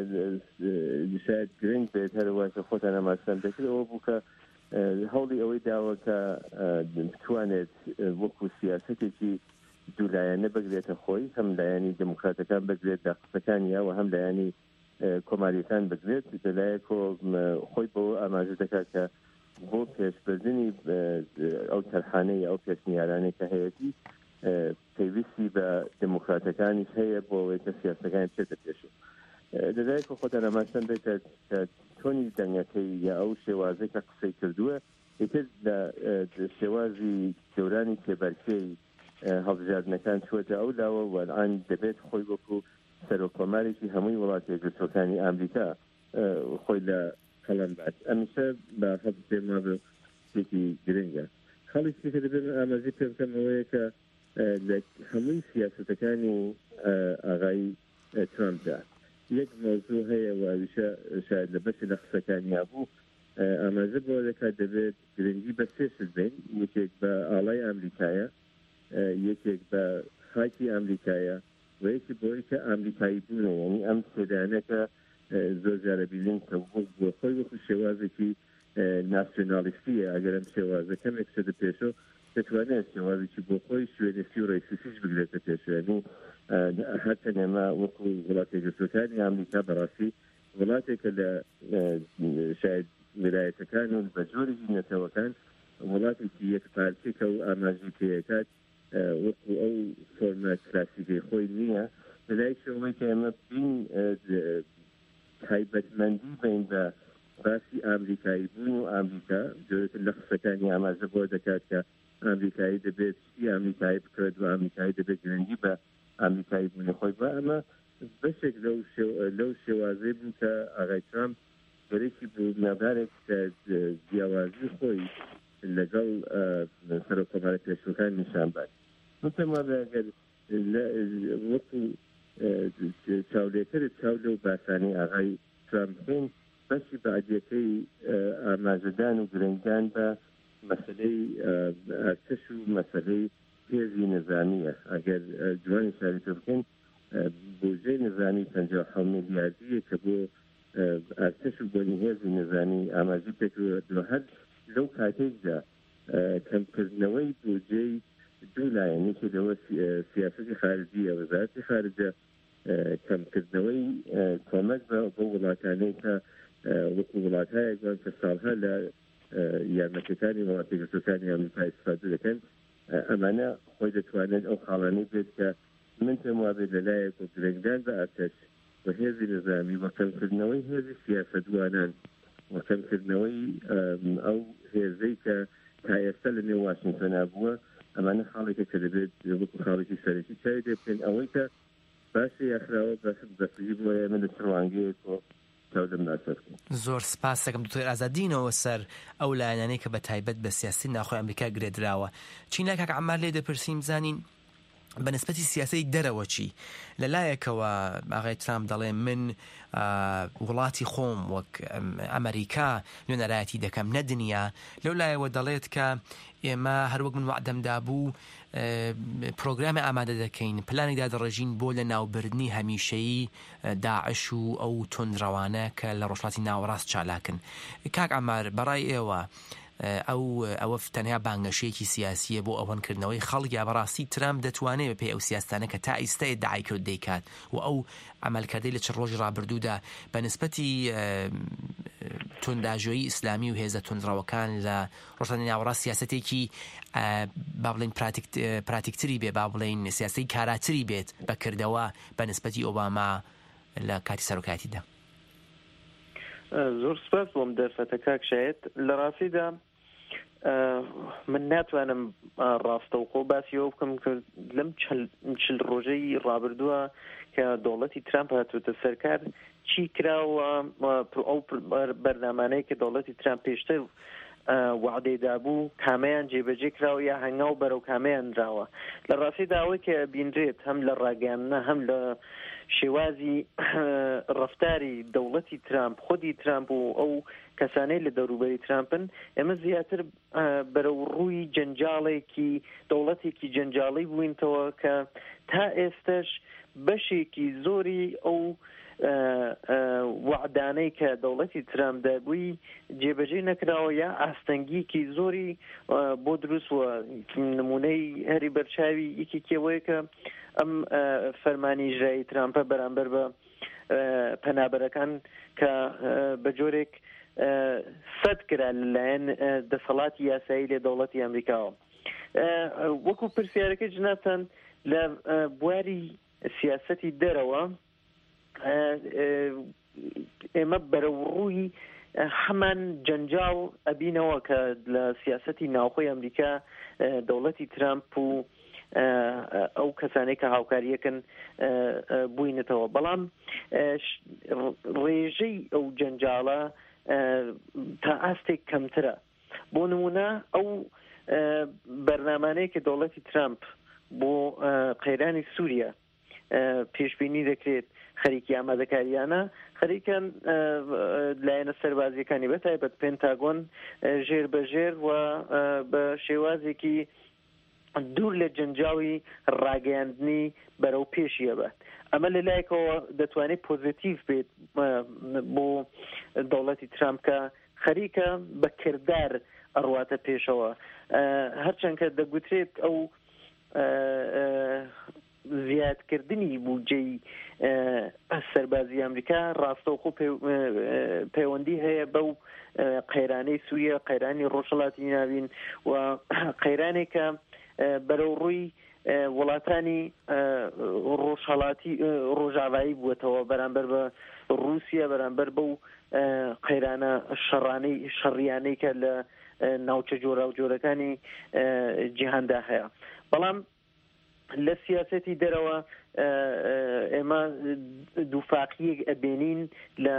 شاید گرنگ بێت هەروە کە خۆتان ئاماژەتان دەکرد ئەوە بوو کە هەوڵی ئەوەی داوە کە بتوانێت وەکو سیاسەتێکی دوولایەنە بگرێتە خۆی هەم لایەنی دموکراتەکان بگرێت داخستەکانی و هەم لایەنی کۆماریەکان بگرێت لەلایەکۆ خۆی بۆ ئاماژە دەکات کە بۆ پێشبردننی ئەو تەرخانەی ئەو پێشنیارانەی کە هەیەی پێویستی بە دموکراتەکانیش هەیە بۆ ئەوەی کە سیاسەکانی بچێتە پێشوو. لەلایەکۆ خۆتان ئاماژەتان بێت کە تۆنی دەنگەکەی یا ئەو شێوازەی کە قسەی کردووە یەکێک لە شێوازی دەورانی تێبەرکەی هەڵبژاردنەکان چوەتە ئەو لاوە وەرئان دەبێت خۆی وەکو سەرۆکۆمارێکی هەمووی وڵاتی یەکگرتوەکانی ئامریکا خۆی لە قەڵەم بات. ئەمیشە بە حەز پێما شتێکی گرنگە. خەڵکی کە دەبێت ئاماژەی پێ بکەم ئەوەیە کە لە هەمووی سیاسەتەکانی و ئاغای ترامپدا یەک مۆزوع هەیە و ئەویشە شاید لە بەشی لە قسەکانیا بوو ئاماژە بۆ دەکات دەبێت گرنگی بە سێ شت بین. یەکێک بە ئاڵای ئەمریکایە یەکێک بە خاکی ئەمریکایە و یەکی بۆی کە ئەمریکایی بوونە یعنی ئەم سێدانەکە زۆر جارە بیلین کە بۆ خۆی وەکو شێوازێکی ناسیۆنالیستیە ئەگەر ئەم شێوازە کەمێک سەدە پێشەوە دەتوانێت شێوازێکی بۆ خۆی شوێنێسی و ڕێسیسیش بگرێتە پێشێنی هەرچە نێمە وەکو وڵاتی یەکگرتووەکانی ئەمریکا بەڕاستی وڵاتێکە لە شاید ویلایەتەکان و بە جۆرێکی نەتەوەکان وڵاتێکی یەک پارتێکە و ئاماژی پێکات وەکو ئەو فۆرمە کلاسیکەی خۆی نییە لەلای شەوەی کە ئێمە بین تایبەتمەندی بین بە باسی ئامریکایی بوون و ئامریکا جۆرێتر لە قسەکانی ئاماژە بۆ دەکات کە ئامریکایی دەبێت چی ئامریکایی بکرێت و ئامریکایی دەبێت گرنگی بە ئامریکایی بوونی خۆی بە ئەمە بەشێک لەو شێوازەی بوو کە ئاغای ترامپ گەرێکی بوو نابارێک کە جیاوازی خۆی لەگەڵ سەرۆکۆمارە پێشوەکان نیشان بات متەما ئەگەر وەکو چاولێترت چاو لەو باسانی ئاغای ترامپ بین بەشی بەعدیەکەی ئاماژەدان و گرنگدان بە مەسلەی ئەرتش و مەسلەی هێزی نظامیە ئەگەر جوانی شاریتە بکەین بودجەی نظامی پەنجا و حەوت میلیاردیە کە بۆ ئەرتش و بۆنی هێزی نظامی ئاماژی پێکردووە هەر لەو کاتێکدا کەمکردنەوەی بودجەی دوو لایەنێکی لەوە سیاسەتی خارجیە وەزارەتی خارجە کەمکردنەوەی کۆمەک بۆ وڵاتانەی کە وەکو وڵاتایەکان کە ساڵها لە یارمەتیەکانی وڵاتی یەکگرتووەکانی ئەمریکا ئیستفادە دەکەن ئەمانە خۆی دەتوانێت ئەو خاڵانەی بێت کە من پێم وا بێت لەلایەک و گرنگدان بە ئەرتش و هێزی نظامی و کەمکردنەوەی هێزی سیاسەتوانان و کەمکردنەوەی ئەو هێزەی کە تا ئێستا لە نێو واشنگتۆنا بووە ئەمانە خاڵێکە کە دەبێت وەکو خاڵێکی سەرەکی چاوی دێ بکەین ئەوەی کە باشی یاخراوە بەفری بووە ئێمە لە سڕوانگەیەک زۆر سپاس دەکەم دکتۆر ئازادینەوە سەر ئەو لایەنانەی کە بە تایبەت بە سیاسی ناخۆی ئەمریکا گرێدراوە چینە کاک عەمار لێ دەپرسیم زانین بە نسبەتی سیاسەی دەرەوە چی لەلایەکەوە ئاغای ترامپ دەڵێ من وڵاتی خۆم وەک ئەمریکا نوێنەرایەتی دەکەم نە دنیا لەو لایەوە دەڵێت کە ئێمە هەروەک من وعدەمدا بوو پرۆگرامی ئامادە دەکەین پلانێکدا دەڕێژین بۆ لە ناوبردنی هەمیشەیی داعش و ئەو تۆندڕەوانە کە لە ڕۆژهەڵاتی ناوەڕاست چالاکن کاک عەمار بەڕای ئێوە ئەو ئەوە تەنیا بانگەشەیەکی سیاسیە بۆ ئەوەنکردنەوەی خەڵک بەڕاستی ترامپ دەتوانێت بەپێی ئەو سیاستانە کە تا ئیستای داعای کرد دەیکات و ئەو ئەمەلکردەی لە چ ڕۆژی ڕابردوودا بە نسبەتی تونداژۆیی ئیسلامی و هێزە توندڕەوەکان لە ڕۆژهەڵاتی ناوەڕاست سیاسەتێکی با بڵین پراتیکتری بێ با بڵین سیاسی کاراتری بێت بەکردەوە بە نسبەتی ئۆباما لە کاتی سەرۆکایەتیدا. زۆر سپاس بۆم دەرفەتە کاک شایەت لە ڕاستیدا من ناتوانم ڕاستەوخۆ باسیەوە بکەم کە لەم چل ڕۆژەی ڕابردووە کە دەوڵەتی ترامپ هاتووەتە سەرکار چی کراوە ئەو بەرنامانەی کە دەوڵەتی ترامپ پێشتر وعدەیدا بوو کامەیان جێبەجێ کراوە یا هەنگاو بەرەو کامەیان دراوە لە ڕاستیدا ئەوەی کە بینرێت هەم لە ڕاگەیاندنە هەم لە شێوازی ڕەفتاری دەوڵەتی ترامپ خودی ترامپ و ئەو کەسانەی لە دەوروبەری ترامپن ئێمە زیاتر بەرەو ڕووی جەنجاڵێکی دەوڵەتێکی جەنجاڵی بووینتەوە کە تا ئێستش بەشێکی زۆری ئەو وعدانەی کە دەوڵەتی ترامپ دەبووی جێبەجێ نەکراوە یا ئاستەنگیکی زۆری بۆ دروستوە نمونەی هەری بەرچاوی یەکێکەوەیە کە ئەم فەرمانی ئیجرایی ترامپە بەرامبەر بە پەنابەرەکان کە بە جۆرێک سەد کرا لەلایەن دەسەڵاتی یاسایی لێ دەوڵەتی ئەمریکاوە وەکو پرسیارەکە جناتان لە بواری سیاسەتی دەرەوە ئێمە بەرەوڕووی هەمان جەنجاڵ ئەبینەوە کە لە سیاسەتی ناوخۆی ئەمریکا دەوڵەتی ترامپ و ئەو کەسانەی کە هاوکاریەکەن بووینەتەوە بەڵام ڕێژەی ئەو جەنجاڵە تا ئاستێک کەمترە بۆ نمونە ئەو بەرنامانەیە کە دەوڵەتی ترامپ بۆ قەیرانی سووریا پێشبینی دەکرێت خەریکی ئامادەکاریانە خەریکان لایەنە سەربازیەکانی بەتایبەت پێنتاگۆن ژێر بە ژێر و بە شێوازێکی دوور لە جنجاوی ڕاگەیاندنی بەرەو پێشیە بێت. ئەمە لەلایەکەوە دەتوانێت پۆزیتیڤ بێت بۆ دەوڵەتی ترامپ کە خەریکە بە کردار ئەڕواتە پێشەوە، هەرچەند کە دەگوترێت ئەو زیادکردنی بودجەی سەربازی ئەمریکا ڕاستەوخۆ پەیوەندی هەیە بەو قەیرانەی سووریە، قەیرانی ڕۆژهەڵاتی ناوین و قەیرانێکە بەرەو ڕووی وڵاتانی ڕۆژهەڵاتی ڕۆژاوایی بووەتەوە بەرامبەر بە رووسیا، بەرامبەر بەو قەیرانە شەڕانەی شەڕیانەی کە لە ناوچە جۆرا و جۆرەکانی جیهاندا هەیە. بەڵام لە سیاسەتی دەرەوە ئێمە دووفاقیەک ئەبینین لە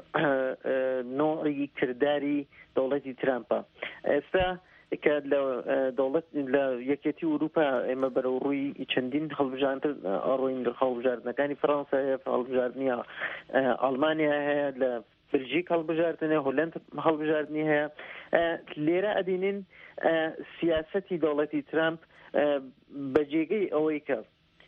نوعی کردداری دەوڵەتی ترامپە. ئێستا کە لە دەوڵەت لە یەکێتی ئوروپا ئێمە بەرەو ڕووی چەندین هەڵبژاردن ئەڕۆین هەڵبژاردنەکانی فەڕەنسا هەیە، هەڵبژاردننی ئەڵمانیا هەیە، لە بلژیک هەڵبژاردنێ، هۆلەند هەڵبژاردننی هەیە. لێرە ئەبینین سیاسەتی دەوڵەتی ترامپ بەجێگەی ئەوەی کە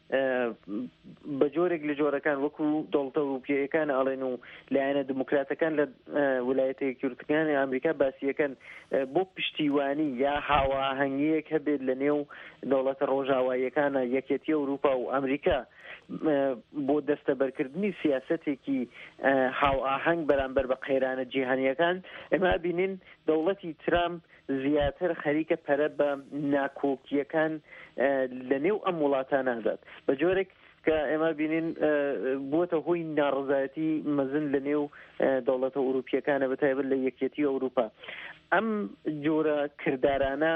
بە جۆرێک لە جۆرەکان وەکو دەوڵەتە ئەوروپیەکان ئەڵێن و لایەنە دموکراتەکان لە ویلایەتە یەکگرتووەکانی ئەمریکا باسیەکەن بۆ پشتیوانی یا هاوەهەنگیەک هەبێت لە نێو دەوڵەتە ڕۆژاواییەکانە یەکێتی ئەوروپا و ئەمریکا بۆ دەستەبەرکردنی سیاسەتێکی هاو ئاهەنگ بەرامبەر بە قەیرانە جیهانیەکان. ئێمە بینین دەوڵەتی ترامپ زیاتر خەریکە پەرە بە ناکۆکیەکان لە نێو ئەم وڵاتانە دات بە جۆرێک کە ئێمە بینین بووەتە هۆی ناڕزایەتی مەزن لە نێو دەوڵەتە ئوروپیەکانە بەتایبەت لە یەکێتی ئەوروپا. ئەم جۆرە کردارانە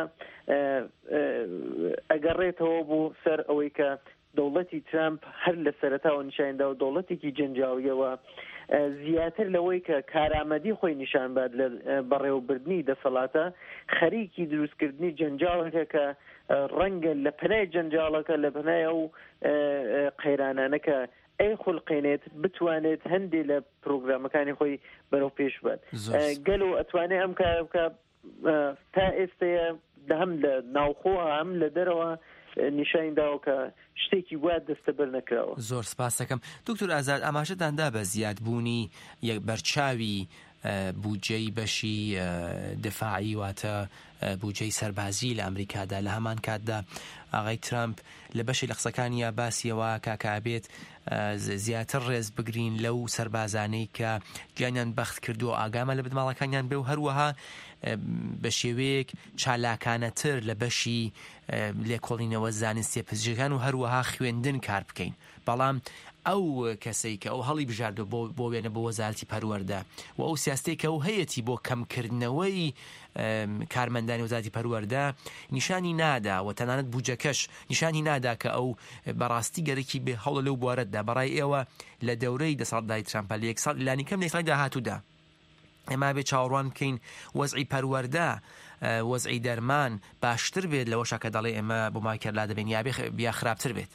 ئەگەڕێتەوە بۆ سەر ئەوەی کە دەوڵەتی ترامپ هەر لە سەرەتاوە نیشاندا و دەوڵەتێکی جەنجاویەوە زیاتر لەوەی کە کارامەدی خۆی نیشان بات لە بەڕێوەبردنی دەسەڵاتە خەریکی دروستکردنی جەنجاڵێکە کە ڕەنگە لە پنای جەنجاڵەکە لە پنای ئەو قەیرانانەکە ئەی خوڵقێنێت بتوانێت هەندێک لە پرۆگرامەکانی خۆی بەرەو پێش بات. گەلو ئەتوانێت ئەم کار بکە تا ئێستەیە هەم لە ناوخۆ هەم لە دەرەوە نیشانی داوە کە شتێکی وا دەستەبەر نەکراوە. زۆر سپاس دەکەم. دکتۆر ئازاد، ئاماژەتاندا بە زیادبوونی یەک بەرچاوی بودجەی بەشی دفاعی واتە بودجەی سەربازی لە ئەمریکادا لە هەمان کاتدا ئاغای ترامپ لە بەشی لە قسەکانیە باسیەوە کاکابێت زیاتر ڕێز بگرین لەو سەربازانەی کە گیانیان بەخت کردو ئاگامە لە بنماڵەکانیان بێ و هەروەها بە شێوەیەک چالاکانەتر لە بەشی لێکۆڵینەوە زانستی پزیشکان و هەروەها خوێندن کار بکەین. بەڵام ئەو کەسەی کە ئەو هەڵی بژاردە بۆ وێنە بۆ وەزارەتی پەروەردە و ئەو سیاستەی کە ئەو هەیەی بۆ کەمکردنەوەی کارمەندانی وەزارەتی پەروەردە نیشانی نادا و تەنانەت بودجەکەش نیشانی نادا کە ئەو بەڕاستی گەرەکی بێ هەوڵە لەو بوارەتدا. بەڕای ئێوە لە دەورەی دەسەڵاتداری ترامپ لە یەک ساڵ لانی کەم لە ساڵی داهاتوودا ئێمە بێ چاوەڕوان بکەین وەزعی پەروەردە وەزعی دەرمان باشتر بێت لەوەشە کە دەڵێ ئێمە بۆ ماکەرلا دەبین یا خراپتر بێت.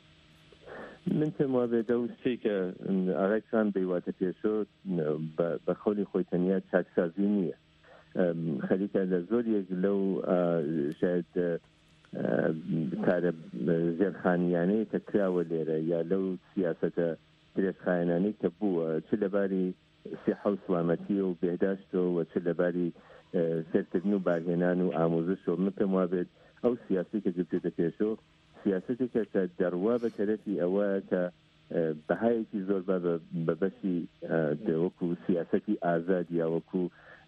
من پێم وابێ دە شتێک کە ئاغای ترامپ بەیواتە پێشۆ بە خەولی خۆی تەنیا چاکسازی نییە. خەریکە لە زۆریەک لەو شاید کارە زێرخانیانەی کە کراوە لێرە یا لەو سیاسەتە درێژخایەنانەی کە بووە چ لەباری سیحە و سڵامەتی و بێداشتەوە و چ لەباری سەرکردن و بارهێنان و ئامۆزشەوە من پێم وابێت ئەو سیاسی کە گرتێتە پێشۆ سیاسەتێکە کە دەڕوا بە تەرەفی ئەوە کە بەهایەکی زۆر بە بەشی وەکو سیاسەتی ئازاد یا وەکو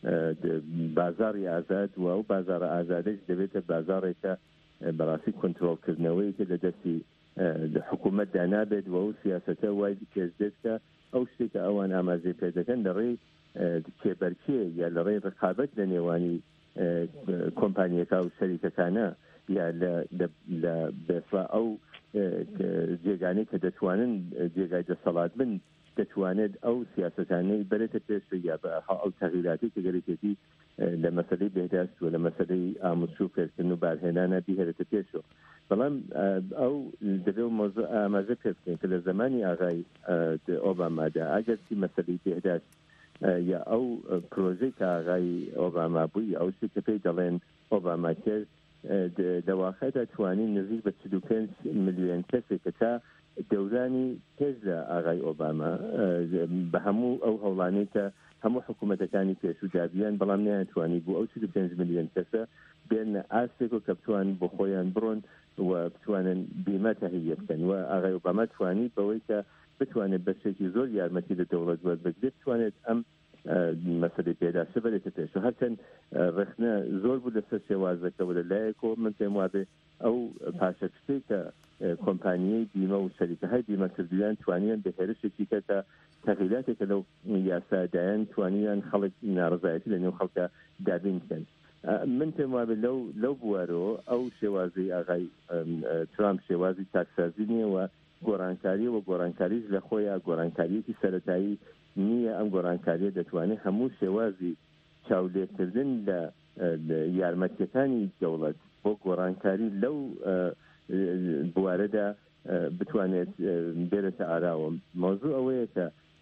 بازاری ئازاد و ئەو بازارە ئازادەش دەبێتە بازارێکە بەڕاستی کۆنترۆڵکردنەوەی کە لە دەستی حکوومەتدا نابێت و ئەو سیاسەتە وای پێشدێت کە ئەو شتێکە ئەوان ئاماژەی پێ دەکەن لە ڕێی کێبەرکێ یا لە ڕێی ڕقابەت لە نێوانی کۆمپانیەکە و شەریکەکانە یا لە بێسوا ئەو جێگانەی کە دەتوانن جێگای دەسەڵات بن دەتوانێت ئەو سیاسەتانەی بەرێتە پێش یا بە ئەو تەغییراتی کە گەرێکێتی لە مەسەلەی بێداشت و لە مەسەلەی ئامۆژوو فێرکردن و بارهێنانە بیهێنێتە پێشەوە. بەڵام ئەو دەبێت مۆزوع ئاماژە پێ بکەین کە لە زمانی ئاغای ئۆبامادا ئەگەرچی مەسەلەی بێداشت یا ئەو پرۆژەی کە ئاغای ئۆباما بووی ئەو شتێک کە پێی دەڵێن ئۆباماکێر دەواخەدا توانین نزیک بە چل و پێنج ملیۆن کەسێک کە تا دەورانی پێش لە ئاغای ئۆباما بە هەموو ئەو هەوڵانەی کە هەموو حکوومەتەکانی پێش و دابیان بەڵام نەیانتوانی بوو ئەو چل و پێنج ملیۆن کەسە بێنە ئاستێک و کە بتوان بۆ خۆیان بڕۆن و بتوانن بیمە تەهیە بکەن و ئاغای ئۆباما توانی بەوەی کە بتوانێت بەشێکی زۆر یارمەتی لە دەوڵەت وەربگرێت بتوانێت ئەم مەسەلەی پێداشە بێتە پێش و هەرچەند ڕخنە زۆر بوو لەسەر شێوازەکەەوە لەلایەکەوە من پێم وابێ ئەو پاشەکشتەی کە کۆمپانیای بیمە و شەریکەهای بیمەکردویان توانیان بە هێرشێکی کە کە تەغییراتێکە لەو یاسادایان توانیان خەڵک ناڕزایەتی لە نێو خەڵکە دابین بکەن. من پێم وابێ لەو لەو بوارەوە ئەو شێوازی ئاغای ترامپ شێوازی تاکسازی نییە و گۆڕانکاری و گۆڕانکاریش لە خۆیان گۆڕانکاریەکی سەرەتایی نییە. ئەم گۆڕانکاریە دەتوانێت هەموو شێوازی چاولێرکردن لە یارمەتیەکانی دەوڵەت بۆ گۆڕانکاری لەو بوارەدا بتوانێت بێرەتە ئاراوە. مۆزوع ئەوەیە کە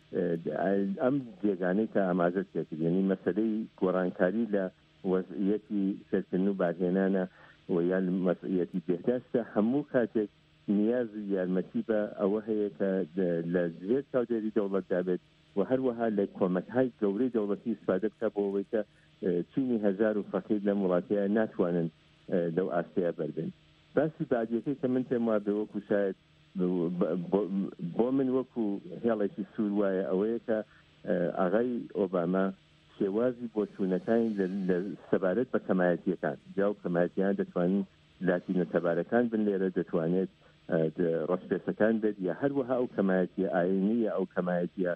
ئەم جێگانەی کە ئاماژەت کرد یعنی مەسەلەی گۆڕانکاری لە وەزعیەتی سەرکردن و بارهێنانە و یان مەسئولیەتی بێداشتە هەموو کاتێک نیاز یارمەتی بە ئەوە هەیە کە لە زێر چاودێری دەوڵەتدا بێت و هەروەها لە کۆمەکهای گەورەی دەوڵەتی ئیسپادە بکە بۆ ئەوەی کە چینی هەزار و فەقیر لەم وڵاتەیە ناتوانن لەو ئاستەیە بەردن. باسی بعدیەکەی کە من پێم وابێ وەکو شاید بۆ من وەکو هێڵێکی سوور وایە ئەوەیە کە ئاغای ئۆباما شێوازی بۆ چوونەکانی لە سەبارەت بە کەمایەتیەکان جا و کەمایەتیان دەتوانین لاتینە تەبارەکان بن لێرە دەتوانێت ڕەشپێسەکان بێت یا هەروەها ئەو کەمایەتیە ئاینیە ئەو کەمایەتیە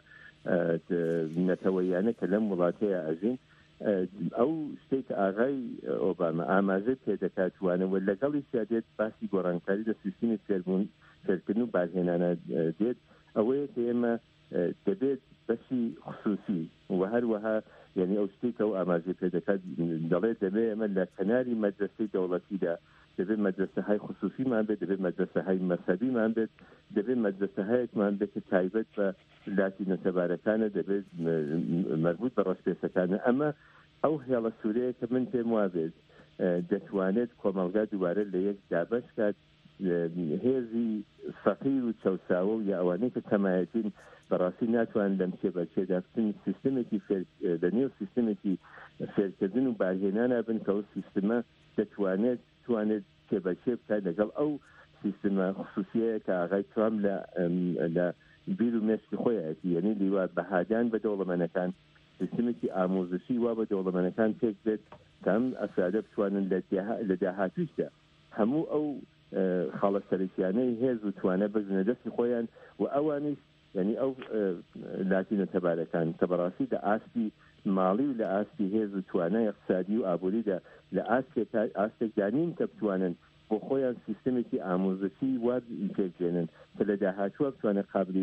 نەتەوەیانە کە لەم وڵاتەیە ئەژین ئەو شتێک ئاغای ئۆباما ئاماژە پێدەکاتوانەوە لەگەڵی سیادێت باسی گۆڕانکاری لە سیستمی فێربوون فێرکردن و بارهێنانە دێت ئەوەیە کە ئێمە دەبێت بەشی خصوصی و هەروەها یعنی ئەو شتێکە و ئاماژە پێدەکات دەڵێت دەبێت ئێمە لە کەناری مەدرسەی دەوڵەتیدا دەبێت مەدرسەهای خصوصیمان بێت دەبێت مەدرسەهای مەسەبیمان بێت دەبێت مەدرسەهایەکمان بێت کە تایبەت بە لاتینە تەبارەکانە دەبێت مربوط بە ڕەشپێسەکانە. ئەمە ئەو هێڵە سوورەیە کە من پێم وابێت دەتوانێت کۆمەلگا دووارە لە یەک دابەش کات هێزی فەقیر و چەوساوە و یا ئەوانەی کە کەمایەتین بەڕاستی ناتوان لەم کێبەچێدا بچن سیستمێکی دەنێو سیستمێکی فێرکردن و بارهێنانە بن کە ئەو سیستمە دەتوانێت توانێت کێبەچێ بکات لەگەڵ ئەو سیستمە خصوصیەیە کە ئاغای ترامپ لە بیر و مێشکی خۆیەتی یعنی لیوا بەهادان بە دەوڵەمەنەکان سیستمێکی ئامۆزشی وا بە دەوڵەمەنەکان پێک بێت کەم ئەفرادە بتوانن لە داهاتووشدا هەموو ئەو خاڵە سەرکیانەی هێز و توانە بگرنە دەستی خۆیان و ئەوانش یعنی ئەو لاتینە تەبارەکان کە بەڕاستی لە ئاستی ماڵی و لە ئاستی هێز و توانای اقتصادی و ئابووریدا لە ئاستێک دانین کە بتوانن بۆ خۆیان سیستمێکی ئامۆزشی واد پێکێنن کە لە داهاتووە بتوانێت قابلی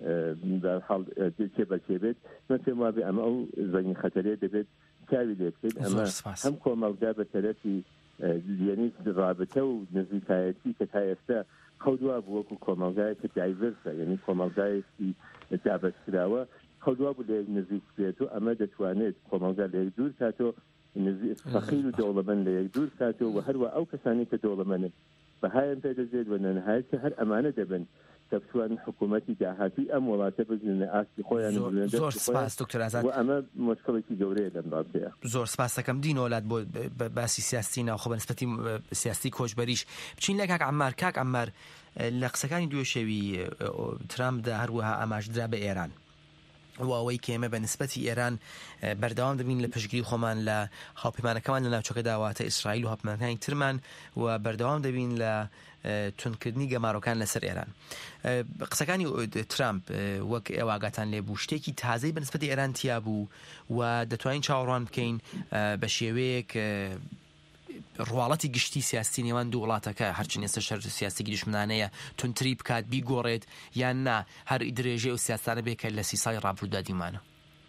کێبەچێ بێت. من پێم وابێ ئەمە ئەو زەنگی خەتەرێ دەبێت چاوی لێ بکەیت. ئەمە هەم کۆمەڵگا بە تەرەفی یعنی رابطە و نزیکایەتی کە تا ئێستا خەودوا بوو وەکو کۆمەلگایە کە دایڤرسە یعنی کۆمەلگایەکی دابەشکراوە خەودوا بوو لە نزیک بێت و ئەمە دەتوانێت کۆمەلگا لە یەک دوور کاتەوە فەقیر و دەوڵەمەند لە یەک دوور کاتەوە و هەروە ئەو کەسانی کە دەوڵەمەندن بەهایان پێدەچێت و نەنهایەت کە هەر ئەمانە دەبن کە بتوان حکوومەتی داهاتوی ئەم وڵاتە بگرنە ئاستی خۆیان زۆر سپاس دکتۆر ئازاد و ئەمە مشکڵێکی گەورەیە لەم ڕاستەیە. زۆر سپاس دەکەم دین وڵات بۆ باسی سیاسی ناوخۆ بەنسبەتی سیاسی کۆچبەریش بچین لە کاک عەمار. کاک عەمار لە قسەکانی دوێ شەوی ترامپدا هەروەها ئاماژدرا بە ئێران و ئەوەی کە ئێمە بە نسبەتی ئێران بەردەوام دەبین لە پشتگیری خۆمان لە هاوپەیمانەکەمان لە ناوچەکە داواتە ئیسرائیل و هاوپەیمانەکانی ترمان و بەردەوام دەبین لە تونکردنی گەماڕۆکان لەسەر ئێران. قسەکانی ترامپ وەک ئێواگاتان لێبوو شتێکی تازەی بە نسبەتی ئێران تیا بوو و دەتوانین چاوەڕوان بکەین بە شێوەیەک ڕواڵەتی گشتی سیاسی نێوان دوو وڵاتەکە هەرچی ئێستا شەر سیاسێکی دژمنانەیە تونتری بکات بیگۆڕێت یان نا هەر درێژێ و سیاستانە بێت کە لە سی ساڵی ڕابردوودا دیمانە.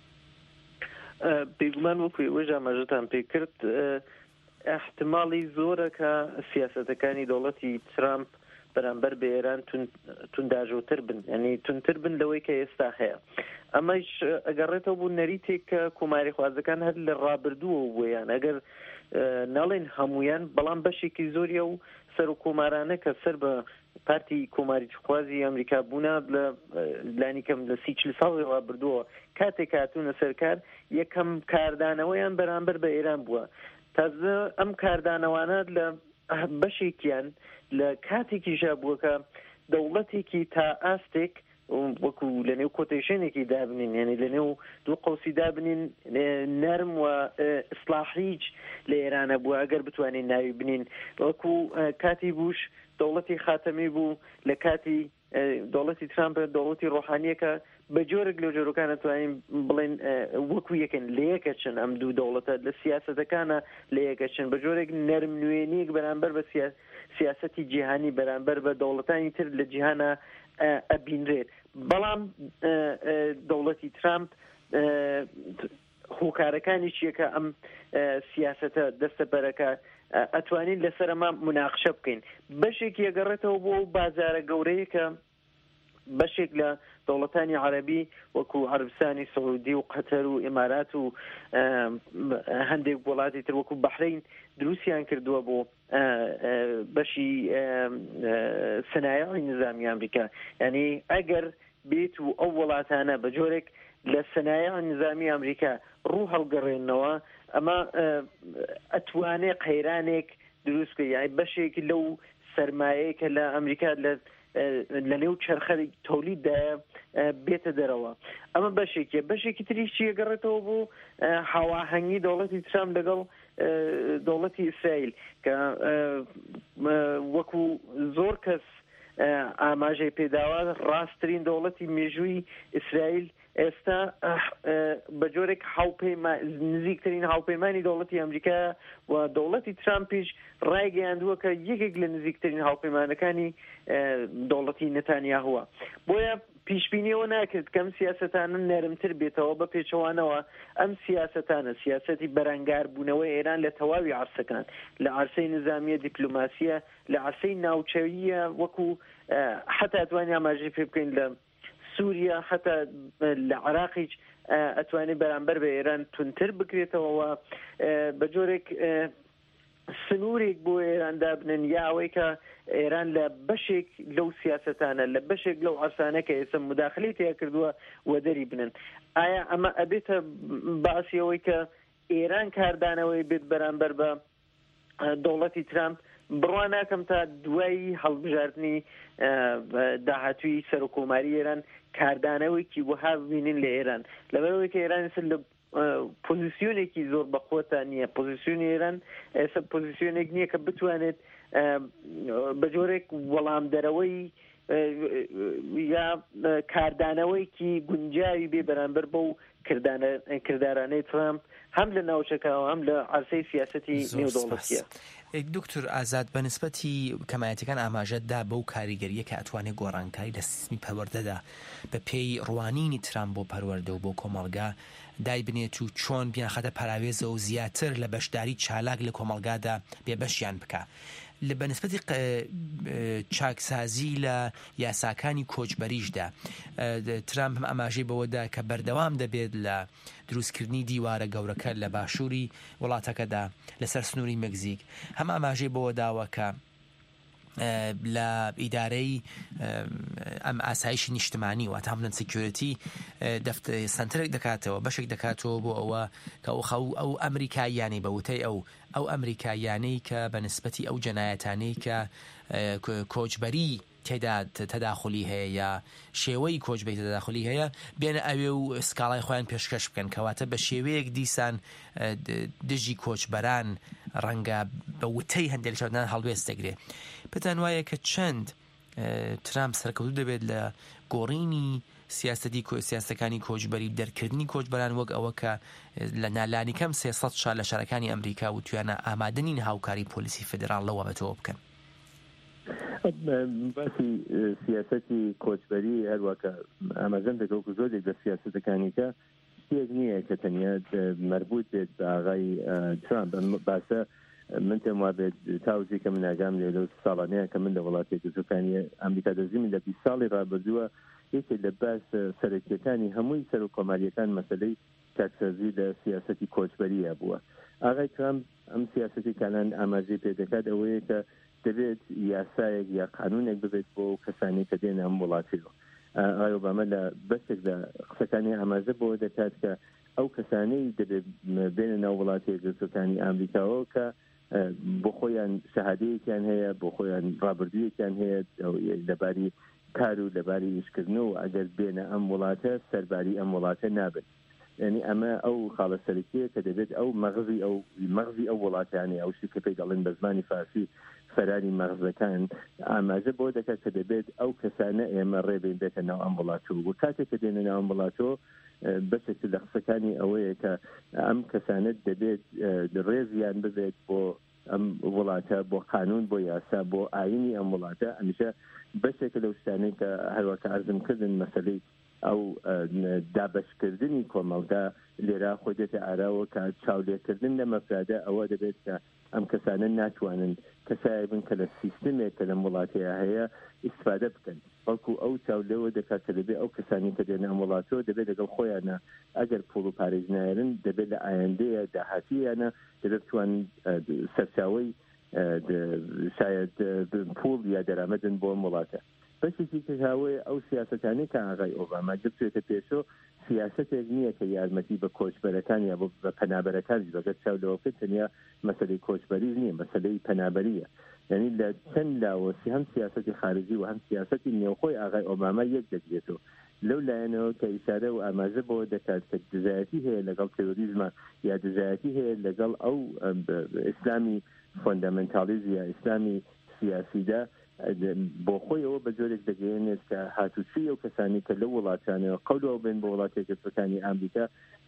بێگومان وەکوی وەژە ئاماژەتان پێ کرد احتمالی زۆرە کە سیاسەتەکانی دەوڵەتی ترامپ بەرامبەر بە ئێران تونداژۆتر بن، ینی تونتر بن لەوەی کە ئێستا هەیە. ئەمەش ئەگەڕێتەوە بوو نەریتێک کە کۆماری خوازەکان هەر لە ڕابردووە بوویان، ئەگەر ناڵێن هەمویان، بەڵام بەشێکی زۆریە و سەر و کۆمارانە کە سەر بە پارتی کۆماری خوازی ئەمریکا بوونا لە لانی کەم لە سی چل ساڵی ڕابردووە کاتێک هاتوونە سەرکار یەکەم کاردانەوەیان بەرامبەر بە ئێران بووە. تازە ئەم کاردانەوانە لە بەشێکیان لە کاتێکیشا بووە کە دەوڵەتێکی تا ئاستێک وەکو لە نێو کۆتیشنێکی دابنین، یعنی لە نێو دوو قوسی دابنین نەرم و ئیسلاحیج لە ئێرانە بووە ئەگەر بتوانین ناوی بنین، وەکو کاتی بوش دەوڵەتی خاتەمی بوو، لە کاتی دەوڵەتی ترامپ دەوڵەتی ڕۆحانیەکە بە جۆرێک لە جۆرەکانە توانین بڵێن وەکو یەکن لە یەکەچن ئەم دوو دەوڵەتە لە سیاسەتەکانە لە یەکەچن بە جۆرێک نەرم نوێنیەک بەرامبەر بە سیاسەتی جیهانی بەرامبەر بە دەوڵەتانی تر لە جیهانە ئەبینرێت. بەڵام دەوڵەتی ترامپ هۆکارەکانی چیەکە ئەم سیاسەتە دەستە بەرەکە ئەتوانین لەسەر ئەمە مناقشە بکەین. بەشێکی ئەگەڕێتەوە بۆ بازارە گەورەیە کە بەشێک لە دەوڵەتانی عەرەبی وەکو عەربستانی سعودی و قەتەر و ئیمارات و هەندێک وڵاتی تر وەکو بەحرین دروستیان کردووە بۆ بەشی سەنایەعی نظامی ئەمریکا. یعنی ئەگەر بێت و ئەو وڵاتانە بە جۆرێک لە سەنایەعی نظامی ئەمریکا ڕوو هەڵگەڕێنەوە، ئەمە ئەتوانێ قەیرانێک دروست بکە، یعنی بەشێکی لەو سەرمایەیە کە لە ئەمریکا لە لە نێو چرخەی تۆلیددایە بێتە دەرەوە. ئەمە بەشێکە. بەشێکی تریش چی ئەگەڕێتەوە بۆ هاواهەنگی دەوڵەتی ترامپ لەگەڵ دەوڵەتی ئیسرائیل کە وەکو زۆر کەس ئاماژەی پێداوە ڕاستترین دەوڵەتی مێژووی ئیسرائیل ئێستا بە جۆرێک نزیکترین هاوپەیمانی دەوڵەتی ئەمریکا و دەوڵەتی ترامپیش ڕایگەیاندووە کە یەکێک لە نزیکترین هاوپەیمانەکانی دەوڵەتی نەتانیاهووە. بۆیە پیشبینیەوە ناکرد کەم سیاسەتانە نەرمتر بێتەوە بە پێچەوانەوە. ئەم سیاسەتانە سیاسەتی بەرەنگار بوونەوەی ئێران لە تەواوی عەرسەکان، لە عەرسەی نظامیە دیپلۆماسیە، لە عەرسەی ناوچەویە وەکو حتا توانی ئاماژەی پێ بکەین لە سووریا، حتا لە عێراقیش ئەتوانێت بەرامبەر بە ئێران تونتر بکرێتەوە بە جۆرێک سنوورێک بۆ ئێران دابنن، یا ئەوەی کە ئێران لە بەشێک لەو سیاسەتانە لە بەشێک لەو عەرسانە کە ئێستا مداخلەی تیا کردووە وەدەری بنن. ئایا ئەمە ئەبێتە باسی ئەوەی کە ئێران کاردانەوەی بێت بەرامبەر بە دەوڵەتی ترامپ؟ بڕوا ناکەم تا دوای هەڵبژاردننی داهاتووی سەر و کۆماری ئێران کاردانەوەیکی وەها ببینین لە ئێران، لەبەرەوەی کە ئێران سەر لە پۆزیسیۆنێکی زۆر بەخۆتان نییە. پۆزیسیۆنی ئێران ئێستا پۆزیسیۆنێک نییە کە بتوانێت بە جۆرێک وەڵام دەرەوەی یا کاردانەوەیکی گونجاوی بێ بەرامبەر بەو کردارانەی ترامپ هەم لە ناوچەکەەوە هەم لە عەرسەی سیاسەتی نێودەوڵەتیە. دکتور ئازاد بە نسبەتی کەمایەتەکان ئاماژەتدا بەو کاریگەریە کە ئەتوانێت گۆڕانکاری لە سیستمی پەروەردەدا بە پێی ڕوانینی ترامپ بۆ پەروەردە و بۆ کۆمەڵگا دای بنێت و چۆن بیانخەتە پاراوێزە و زیاتر لە بەشداری چالاک لە کۆمەڵگادا بێبەشیان بکە. لە بەنسبەتی چاکسازی لە یاساکانی کۆچبەریشدا ترامپ هەم ئاماژەی بەوەدا کە بەردەوام دەبێت لە دروستکردنی دیوارە گەورەکە لە باشووری وڵاتەکەدا لەسەر سنووری مەگزیک، هەم ئاماژەی بەوە داوە کە لە ئیدارەی ئەم ئاسایشی نیشتمانی و ئەتاملەن سکیۆریتی سنتەرێک دەکاتەوە، بەشێک دەکاتەوە بۆ ئەوە کە ئەو ئەمریکاییانی بەوتەی ئەو ئەو ئەمریکاییانەی کە بە نسبەتی ئەو جەنایەتانەی کە کۆچبەری تێدا تەداخلی هەیە یا شێوەی کۆچبەری تەداخلی هەیە بێنە ئەوێ و سکاڵای خۆیان پێشکەش بکەن، کەواتە بە شێوەیەک دیسان دژی کۆچبەران ڕەنگە بە وتەی هەندێک چاودان هەڵوێست دەگرێت. پێتان وایە کە چەند ترامپ سەرکەوتوو دەبێت لە گۆڕینی سیاسەتی سیاسەکانی کۆچبەری دەرکردنی کۆچبەران وەک ئەوە کە لە نالانی کەم سێسەد شار لە شارەکانی ئەمریکا و توانە ئامادەنین هاوکاری پۆلیسی فدرال لەوە بەتەوە بکەن. باسی سیاسەتی کۆچبەری هەروەکە ئاماژەم دەکەوت زۆرێک لە سیاسەتەکانی کە شتێک نییە کە تەنیا مربوط بێت بە ئاغای ترامپ. باسە من تێم وا بێت تاوزی کە من ئاگام لێ لەو ساڵانەیە کە من لە وڵاتی یەکگرتووەکانی ئەمریکا دەژیم لە بیست ساڵی ڕابردووە یەکێ لە باس سەرەکیەکانی هەمووی سەر و کۆماریەکان مەسەلەی چاکسازی لە سیاسەتی کۆچبەریە بووە. ئاغای ترامپ ئەم سیاسەتی کانان ئاماژەی پێ دەکات ئەوەیە کە دەبێت یاسایەک یا قانونێک ببێت بۆ کەسانی کە دێنە ئەم وڵاتیەوە. ئایا ئۆباما لە بەشێک لە قسەکانی ئاماژە بۆ دەکات کە ئەو کەسانەی دەبێت بێنە ناو وڵاتی یەکگرتووەکانی ئەمریکاوە کە بۆ خۆیان شەهادەیەکیان هەیە بۆ خۆیان ڕابردوویەکیان هەیە لەباری کار و لەباری ئیشکردنەوە ئەگەر بێنە ئەم وڵاتە سەرباری ئەم وڵاتە نابێت. یعنی ئەمە ئەو خاڵە سەرەکیە کە دەبێت ئەو مەغزی ئەو مەغزی ئەو وڵاتانی ئەو شتی کە پێی دەڵێن بە زمانی فارسی فەراری مەغزەکان ئاماژە بۆ دەکات کە دەبێت ئەو کەسانە ئێمە ڕێبین بێتە ناو ئەم وڵاتەوە و کاتێک کە دێنە ناو ئەم وڵاتەوە بەشێک لە قسەکانی ئەوەیە کە ئەم کەسانت دەبێت ڕێزیان ببێت بۆ ئەم وڵاتە بۆ قانون بۆ یاسا بۆ ئاینی ئەم وڵاتە ئەمیشە بەشێکە لەو شتانەی کە هەروەکە ئەرزمکردن مەسەلەی ئەو دابشکردنی کۆمەڵگا لێرا خۆی دێتە ئاراوە کە چاولێکردن لە مەفرادە ئەوە دەبێت کە ئەم کەسانە ناتوانن کەسای بن کە لە سیستمێک کە لەم وڵاتەیە هەیە ئیسفادە بکەن بەڵکو ئەو چاولەوە دەکات کە دەبێت ئەو کەسانی کە دێنە ئەم وڵاتەوە دەبێت لەگەڵ خۆیانە ئەگەر پوڵ و پارێز نایرن دەبێت لە ئایندەیە داهاتیانە دەبێت بتوان سەرچاوەی شاید پوڵ یا دەرامەدن بۆ ئەم وڵاتە. بەشێکی کەهاوەیە ئەو سیاسەتانی کە ئاغای ئۆباما گرتوێتە پێشۆ سیاسەتێک نییە کە یارمەتی بە کۆچبەرەکان یا بە پەنابەرەکانی بەگەر چاولەوە بکەن تەنیا مەسەلەی کۆچبەری نییە مەسەلەی پەنابەریە. یعنی لە چەند لاوەسی هەم سیاسەتی خارجی و هەم سیاسەتی نێوخۆی ئاغای ئۆباما یەک دەگرێتەوە لەو لایەنەوە کە ئیشارە و ئاماژە بۆ دەکات کە دژایەتی هەیە لەگەڵ تێروریزمە یا دژایەتی هەیە لەگەڵ ئەو ئیسلامی فۆندامنتالیزم یا ئیسلامی سیاسیدا بۆ خۆیەوە بە جۆرێک دەگەێنێت کە هاتوچی ئەو کەسانی کە لە وڵاتانەوە قەولەوە بێن بە وڵاتی یەکگرتووەکانی ئەمریکا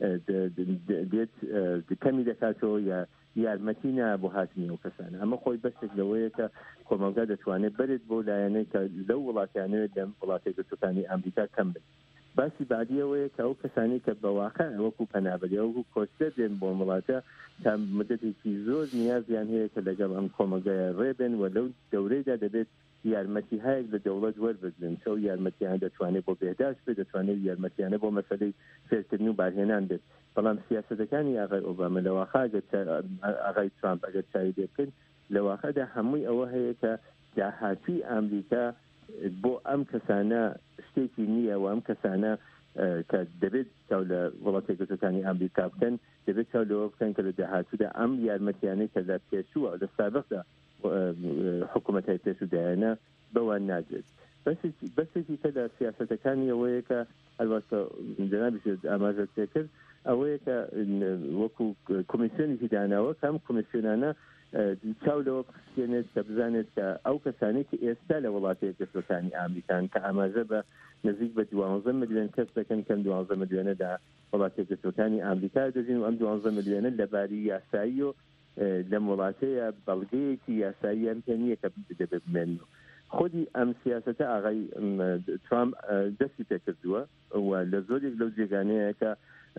دێت کەمی دەکاتەوە یا یارمەتی نا بۆ هاتنی ئەو کەسانە. ئەمە خۆی بەشێک لەوەیە کە کۆمەلگا دەتوانێت بێت بۆ لایەنەی کە لەو وڵاتیانەوە لەم وڵاتی یەکگرتووەکانی ئەمریکا کەم بن. باسی بعدیەوەیە کە ئەو کەسانی کە بەواقع وەکو پەنابەری وەکو کۆچەر دێن بۆ وڵاتە تا مدەتێکی زۆر نیازیان هەیە کە لەگەڵ ئەم کۆمەلگایە ڕێبن و لەو دەورەیدا دەبێت یارمەتی هەیەک لە دەوڵەت وەربگرن ئەو یارمەتیان دەتوانێت بۆ بێداشت بێت دەتوانێت یارمەتیانە بۆ مەسەلەی فێرکردن و بارهێنان بێت. بەڵام سیاسەتەکانی ئاغای ئۆباما لەواقع ئاغای ترامپ ئەگەر چاوی لێ بکەن لەواقعدا هەمووی ئەوە هەیە کە داهاتووی ئەمریکا بۆ ئەم کەسانە شتێکی نییە و ئەم کەسانە کە دەبێت چاو لە وڵاتی یەکگرتووەکانی ئەمریکا بکەن دەبێت چاو لەوە بکەن کە لە داهاتوودا ئەم یارمەتیانەی کە لە پێشووە لە سابقدا حکوومەتای پێشودایانە بەوان ناگرێت. بەسێکی کە لە سیاسەتەکانی ئەوەیە کە هەروەکە جەنابی ئاماژە پێکرد ئەوەیە کە وەکو کۆمیسیۆنێکی داناوە کە ئەم کۆمیسیۆنانە چاو لەوە بخستێنێت کە بزانێت کە ئەو کەسانی کە ئێستا لە وڵاتی یەکگرتووەکانی ئەمریکان کە ئاماژە بە نزیک بە دوانزە ملیۆن کەس دەکەن کەم دوانزە ملیۆنە لە وڵاتی یەکگرتووەکانی ئەمریکا دەژین و ئەم دوانزە ملیۆنە لەباری یاسایی و لەم وڵاتەیە بەڵگەیەکی یاساییان پێ نییە کە دەبێت بمێنن. خودی ئەم سیاسەتە ئاغای ترامپ دەستی پێکردووە و لە زۆرێک لەو جێگانەیە کە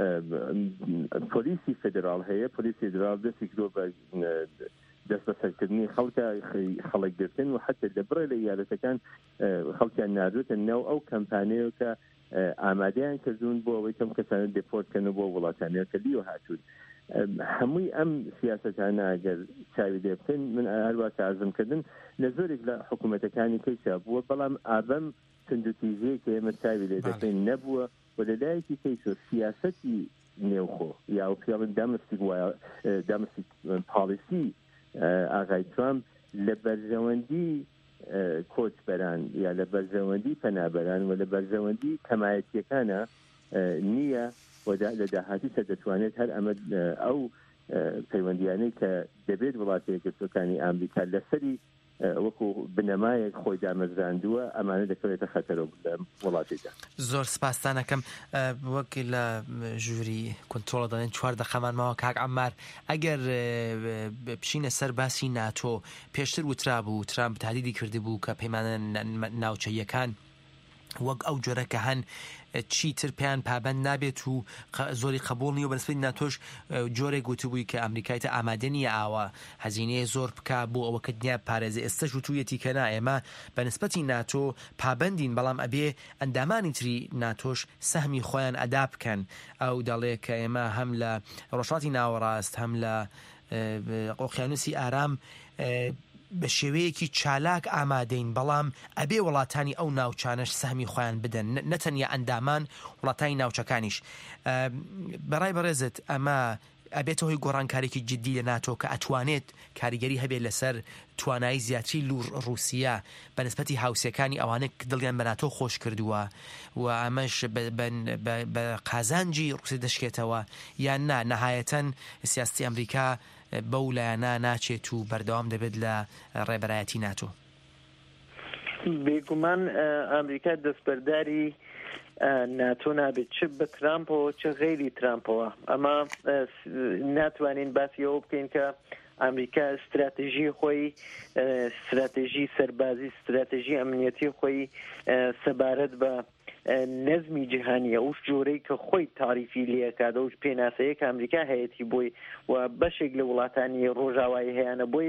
پۆلیسی فدرال هەیە پۆلیسی فدرال دەستی کردووە بە دەست بەسەرکردنی خەڵکە خەڵکگرتن و حتى لە بڕێ لە یارەتەکان خەڵکیان نادوتە ناو ئەو کەمپانیەوە کە ئامادەیان کردوون بۆ ئەوەی کەم کەسانە دێپۆرتکەنەوە بۆ وڵاتانەوە کە لیۆ هاتوون. هەمووی ئەم سیاسەتانە ئەگەر چاوی لێ بکەن من هەروەکە ئازمکردن لە زۆرێک لە حکوومەتەکانی کەیسا بووە بەڵام ئابەم تندوتیژەیە کە ئێمە چاوی لێ دەکەین نەبووە و لەلایەکی کەیسۆ سیاسەتی نێوخۆ یا پێڵن دامەستیک پالیسی ئاغای ترامپ لە بەرژەوەندی کۆچبەران یا لە بەرژەوەندی پەنابەران و لە بەرژەوەندی کەمایەتیەکانە نییە لە داهاتی سەر دەتوانێت هەر ئەمە ئەو پەیوەندیانەی کە دەبێت وڵاتی یەکگرتووەکانی ئەمریکا لەسەری وەکو بنەمایەک خۆی دامەزراندووە ئەمانە دەکەوێتە خەتەرەوە لە وڵاتیدا. زۆر سپاسدانەکەم وەک لە ژووری کۆنترۆڵ دەڵێن چوار دەقەمان ماوە کاک عەمار ئەگەر بچینە سەر باسی ناتۆ پێشتر وترا بوو ترامپ تهدیدی کردی بوو کە پەیمانە ناوچەیەکان وەک ئەو جۆرە کە هەن چیتر پێیان پابند نابێت و زۆری قبول نیە و بەنسبەتی ناتۆش جۆرێک گوتبووی کە ئەمریکای تا ئامادە نیە ئاوا هەزینەیە زۆر بکە بۆ ئەوە کە دنیا پارێزە. ئێستش وتوویەتی کە نا ئێمە بەنسبەتی ناتۆ پابندین، بەڵام ئەبێ ئەندامانی تری ناتۆش سەهمی خۆیان ئەدا بکەن. ئەو دەڵێ کە ئێمە هەم لە ڕۆژهەڵاتی ناوەڕاست هەم لە ئۆقیانوسی ئارام بە شێوەیەکی چالاک ئامادەین، بەڵام ئەبێ وڵاتانی ئەو ناوچانش سەهمی خۆیان بدەن، نەتەنیا ئەندامان وڵاتانی ناوچەکانیش. بەڕای بەڕێزت ئەمە ئەبێتە هۆی گۆڕانکارێکی جددی لە ناتۆ کە ئەتوانێت کاریگەری هەبێت لەسەر توانایی زیاتری لور ڕووسیا بەنسبەتی هاوسەکانی ئەوانە دڵیان بە ناتۆ خۆش کردووە و ئەمەش بە قازانجی ڕووسی دەشکێتەوە، یان نا نەهایەتەن سیاستی ئەمریکا بەو لایەنە ناچێت و بەردەوام دەبێت لە ڕێبەرایەتی ناتۆ. بێگومان ئەمریکا دەستبەرداری ناتۆ نابێت، چ بە ترامپەوە چ غەیری ترامپەوە. ئەمە ناتوانین باسی ئەوە بکەین کە ئەمریکا استراتژی خۆی، استراتژی سەربازی، استراتژی ئەمنیەتی خۆی سەبارەت بە نەزمی جیهانیە ئەو جۆرەی کە خۆی تاریفی لێکات، ئەو پێناسەیە کە ئەمریکا هەیەی بۆی و بەشێک لە وڵاتانی ڕۆژاوایی هەیەە بۆی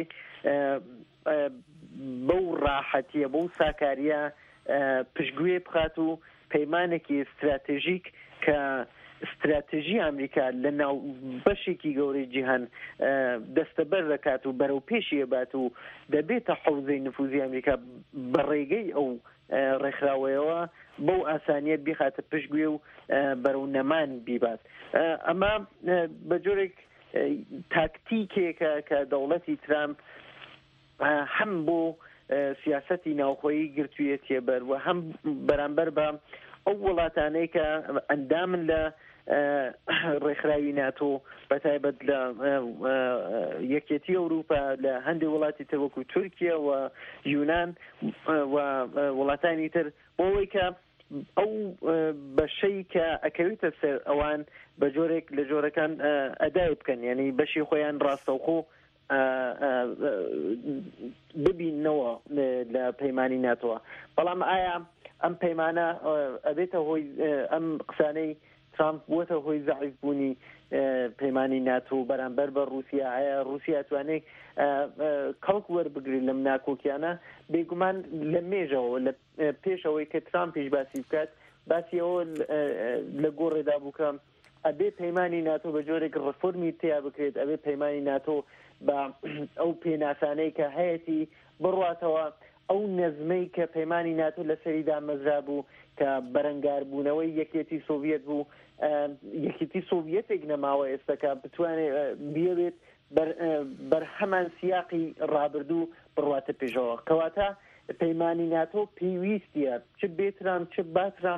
بەو ڕاحەتیە بەو ساکاریە پشتگوێ بخات و پەیمانێکی استراتژیک کە استراتژی ئەمریکا لە ناو بەشێکی گەورەی جیهان دەستەبەر دەکات و بەرەو پێشیە بات و دەبێتە حەوزەی نفوزی ئەمریکا بە ڕێگەی ئەو ڕێکخراوەیەوە بەو ئاسانیت بیخاتە پشتگوێ و بەرەو نەمان بیبات. ئەمە بە جۆرێک تاکتیکێکە کە دەوڵەتی ترامپ هەم بۆ سیاسەتی ناوخۆیی گرتوویەتیە بەر و هەم بەرامبەر بە ئەو وڵاتانەی کە ئەندامن لە ڕێکخراوی ناتۆ بەتایبەت لە یەکێتی ئەوروپا لە هەندێک وڵاتی تر وەکو تورکیا و یونان و وڵاتانی تر بۆەوەی کە ئەو بەشەی کە ئەکەویتە سەر ئەوان بە جۆرێک لە جۆرەکان ئەدای بکەن، یعنی بەشی خۆیان ڕاستەوخۆ ببینەوە لە پەیمانی ناتۆوە. بەڵام ئایا ئەم پەیمانە ئەبێتە هۆی ئەم قسانەی ترامپ بووەتە هۆی زەعیف بوونی پەیمانی ناتۆ بەرامبەر بە رووسیا؟ ئایا رووسیا توانێت کەڵک وەربگرێت لەم ناکۆکیانە؟ بێگومان لە مێژەوە لە پێشەوەی کە ترامپیش باسی بکات باسی ئەوە لە گۆڕێدا بوو کە ئەبێ پەیمانی ناتۆ بە جۆرێک ڕفۆرمی تیا بکرێت، ئەبێ پەیمانی ناتۆ بە ئەو پێناسانەی کە هەیەی بڕواتەوە ئەو نەزمەی کە پەیمانی ناتۆ لەسەریدا مەزرا بوو کە بەرەنگاربوونەوەی یەکێتی سۆڤیەت بوو، یەکێتی سۆڤیەتێک نەماوە ئێستاکە بتوانێت بێت بەرهەمان سیاقی ڕابردوو بڕواتە پێشەوە. کەواتە پەیمانی ناتۆ پێویستیە چ بێترام چ باترام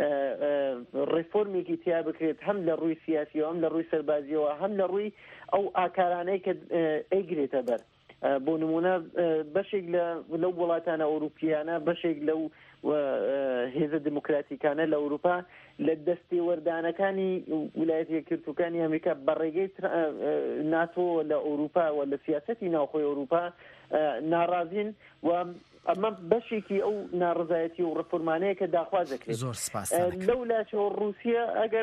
ڕێفۆرمێکی تیا بکرێت، هەم لە ڕووی سیاسیەوە هەم لە ڕووی سەربازیەوە هەم لە ڕووی ئەو ئاکارانەی کە ئەیگرێتە بەر. بۆ نمونە بەشێک لەو وڵاتانە ئەوروپیانە، بەشێک لەو هێزە دموکراتیکانە لە ئەوروپا لە دەستێوەردانەکانی ویلایەتە یەکگرتووەکانی ئەمریکا بەڕێگەی ناتۆ لە ئەوروپا و لە سیاسەتی ناوخۆی ئەوروپا ناڕازین و ئەمە بەشێکی ئەو ناڕزایەتی و ڕفۆرمانەیە کە داخواز دەکرێت. زۆر سپاس. لەو لاشەوە رووسیا ئەگەر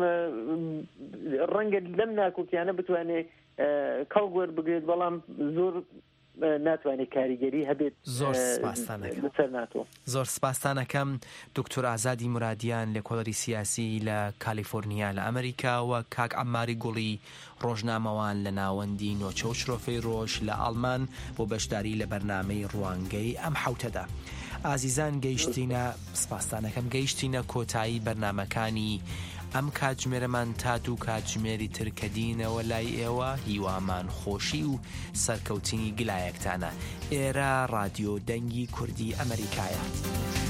ڕەنگە لەم ناکۆکیانە بتوانێت کەڵک وەربگرێت، بەڵام زۆر ناتوانێت کاریگەری هەبێت. زۆر سپاسانەکەم لەسەر ناتۆ. زۆر سپاسانەکەم دکتۆر ئازادی مرادیان لێکۆڵەری سیاسی لە کالیفۆرنیا لە ئەمریکا و کاک عەماری گوڵی ڕۆژنامەوان لە ناوەندی نۆچە و شرۆفەی ڕۆژ لە ئاڵمان بۆ بەشداری لە بەرنامەی ڕوانگەی ئەم حوتەدا. ئازیزان گەیشتینە سپاسانەکەم گەیشتینە کۆتایی بەرنامەکانی ئەم کاتژمێرەمان تات و کاتژمێری ترکەدینەوە لای ئێوە. هیوامان خۆشی و سەرکەوتنی گلایەکتانە. ئێرە ڕادیۆ دەنگی کوردی ئەمریکایە.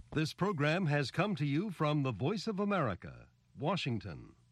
This program has come to you from the Voice of America, Washington.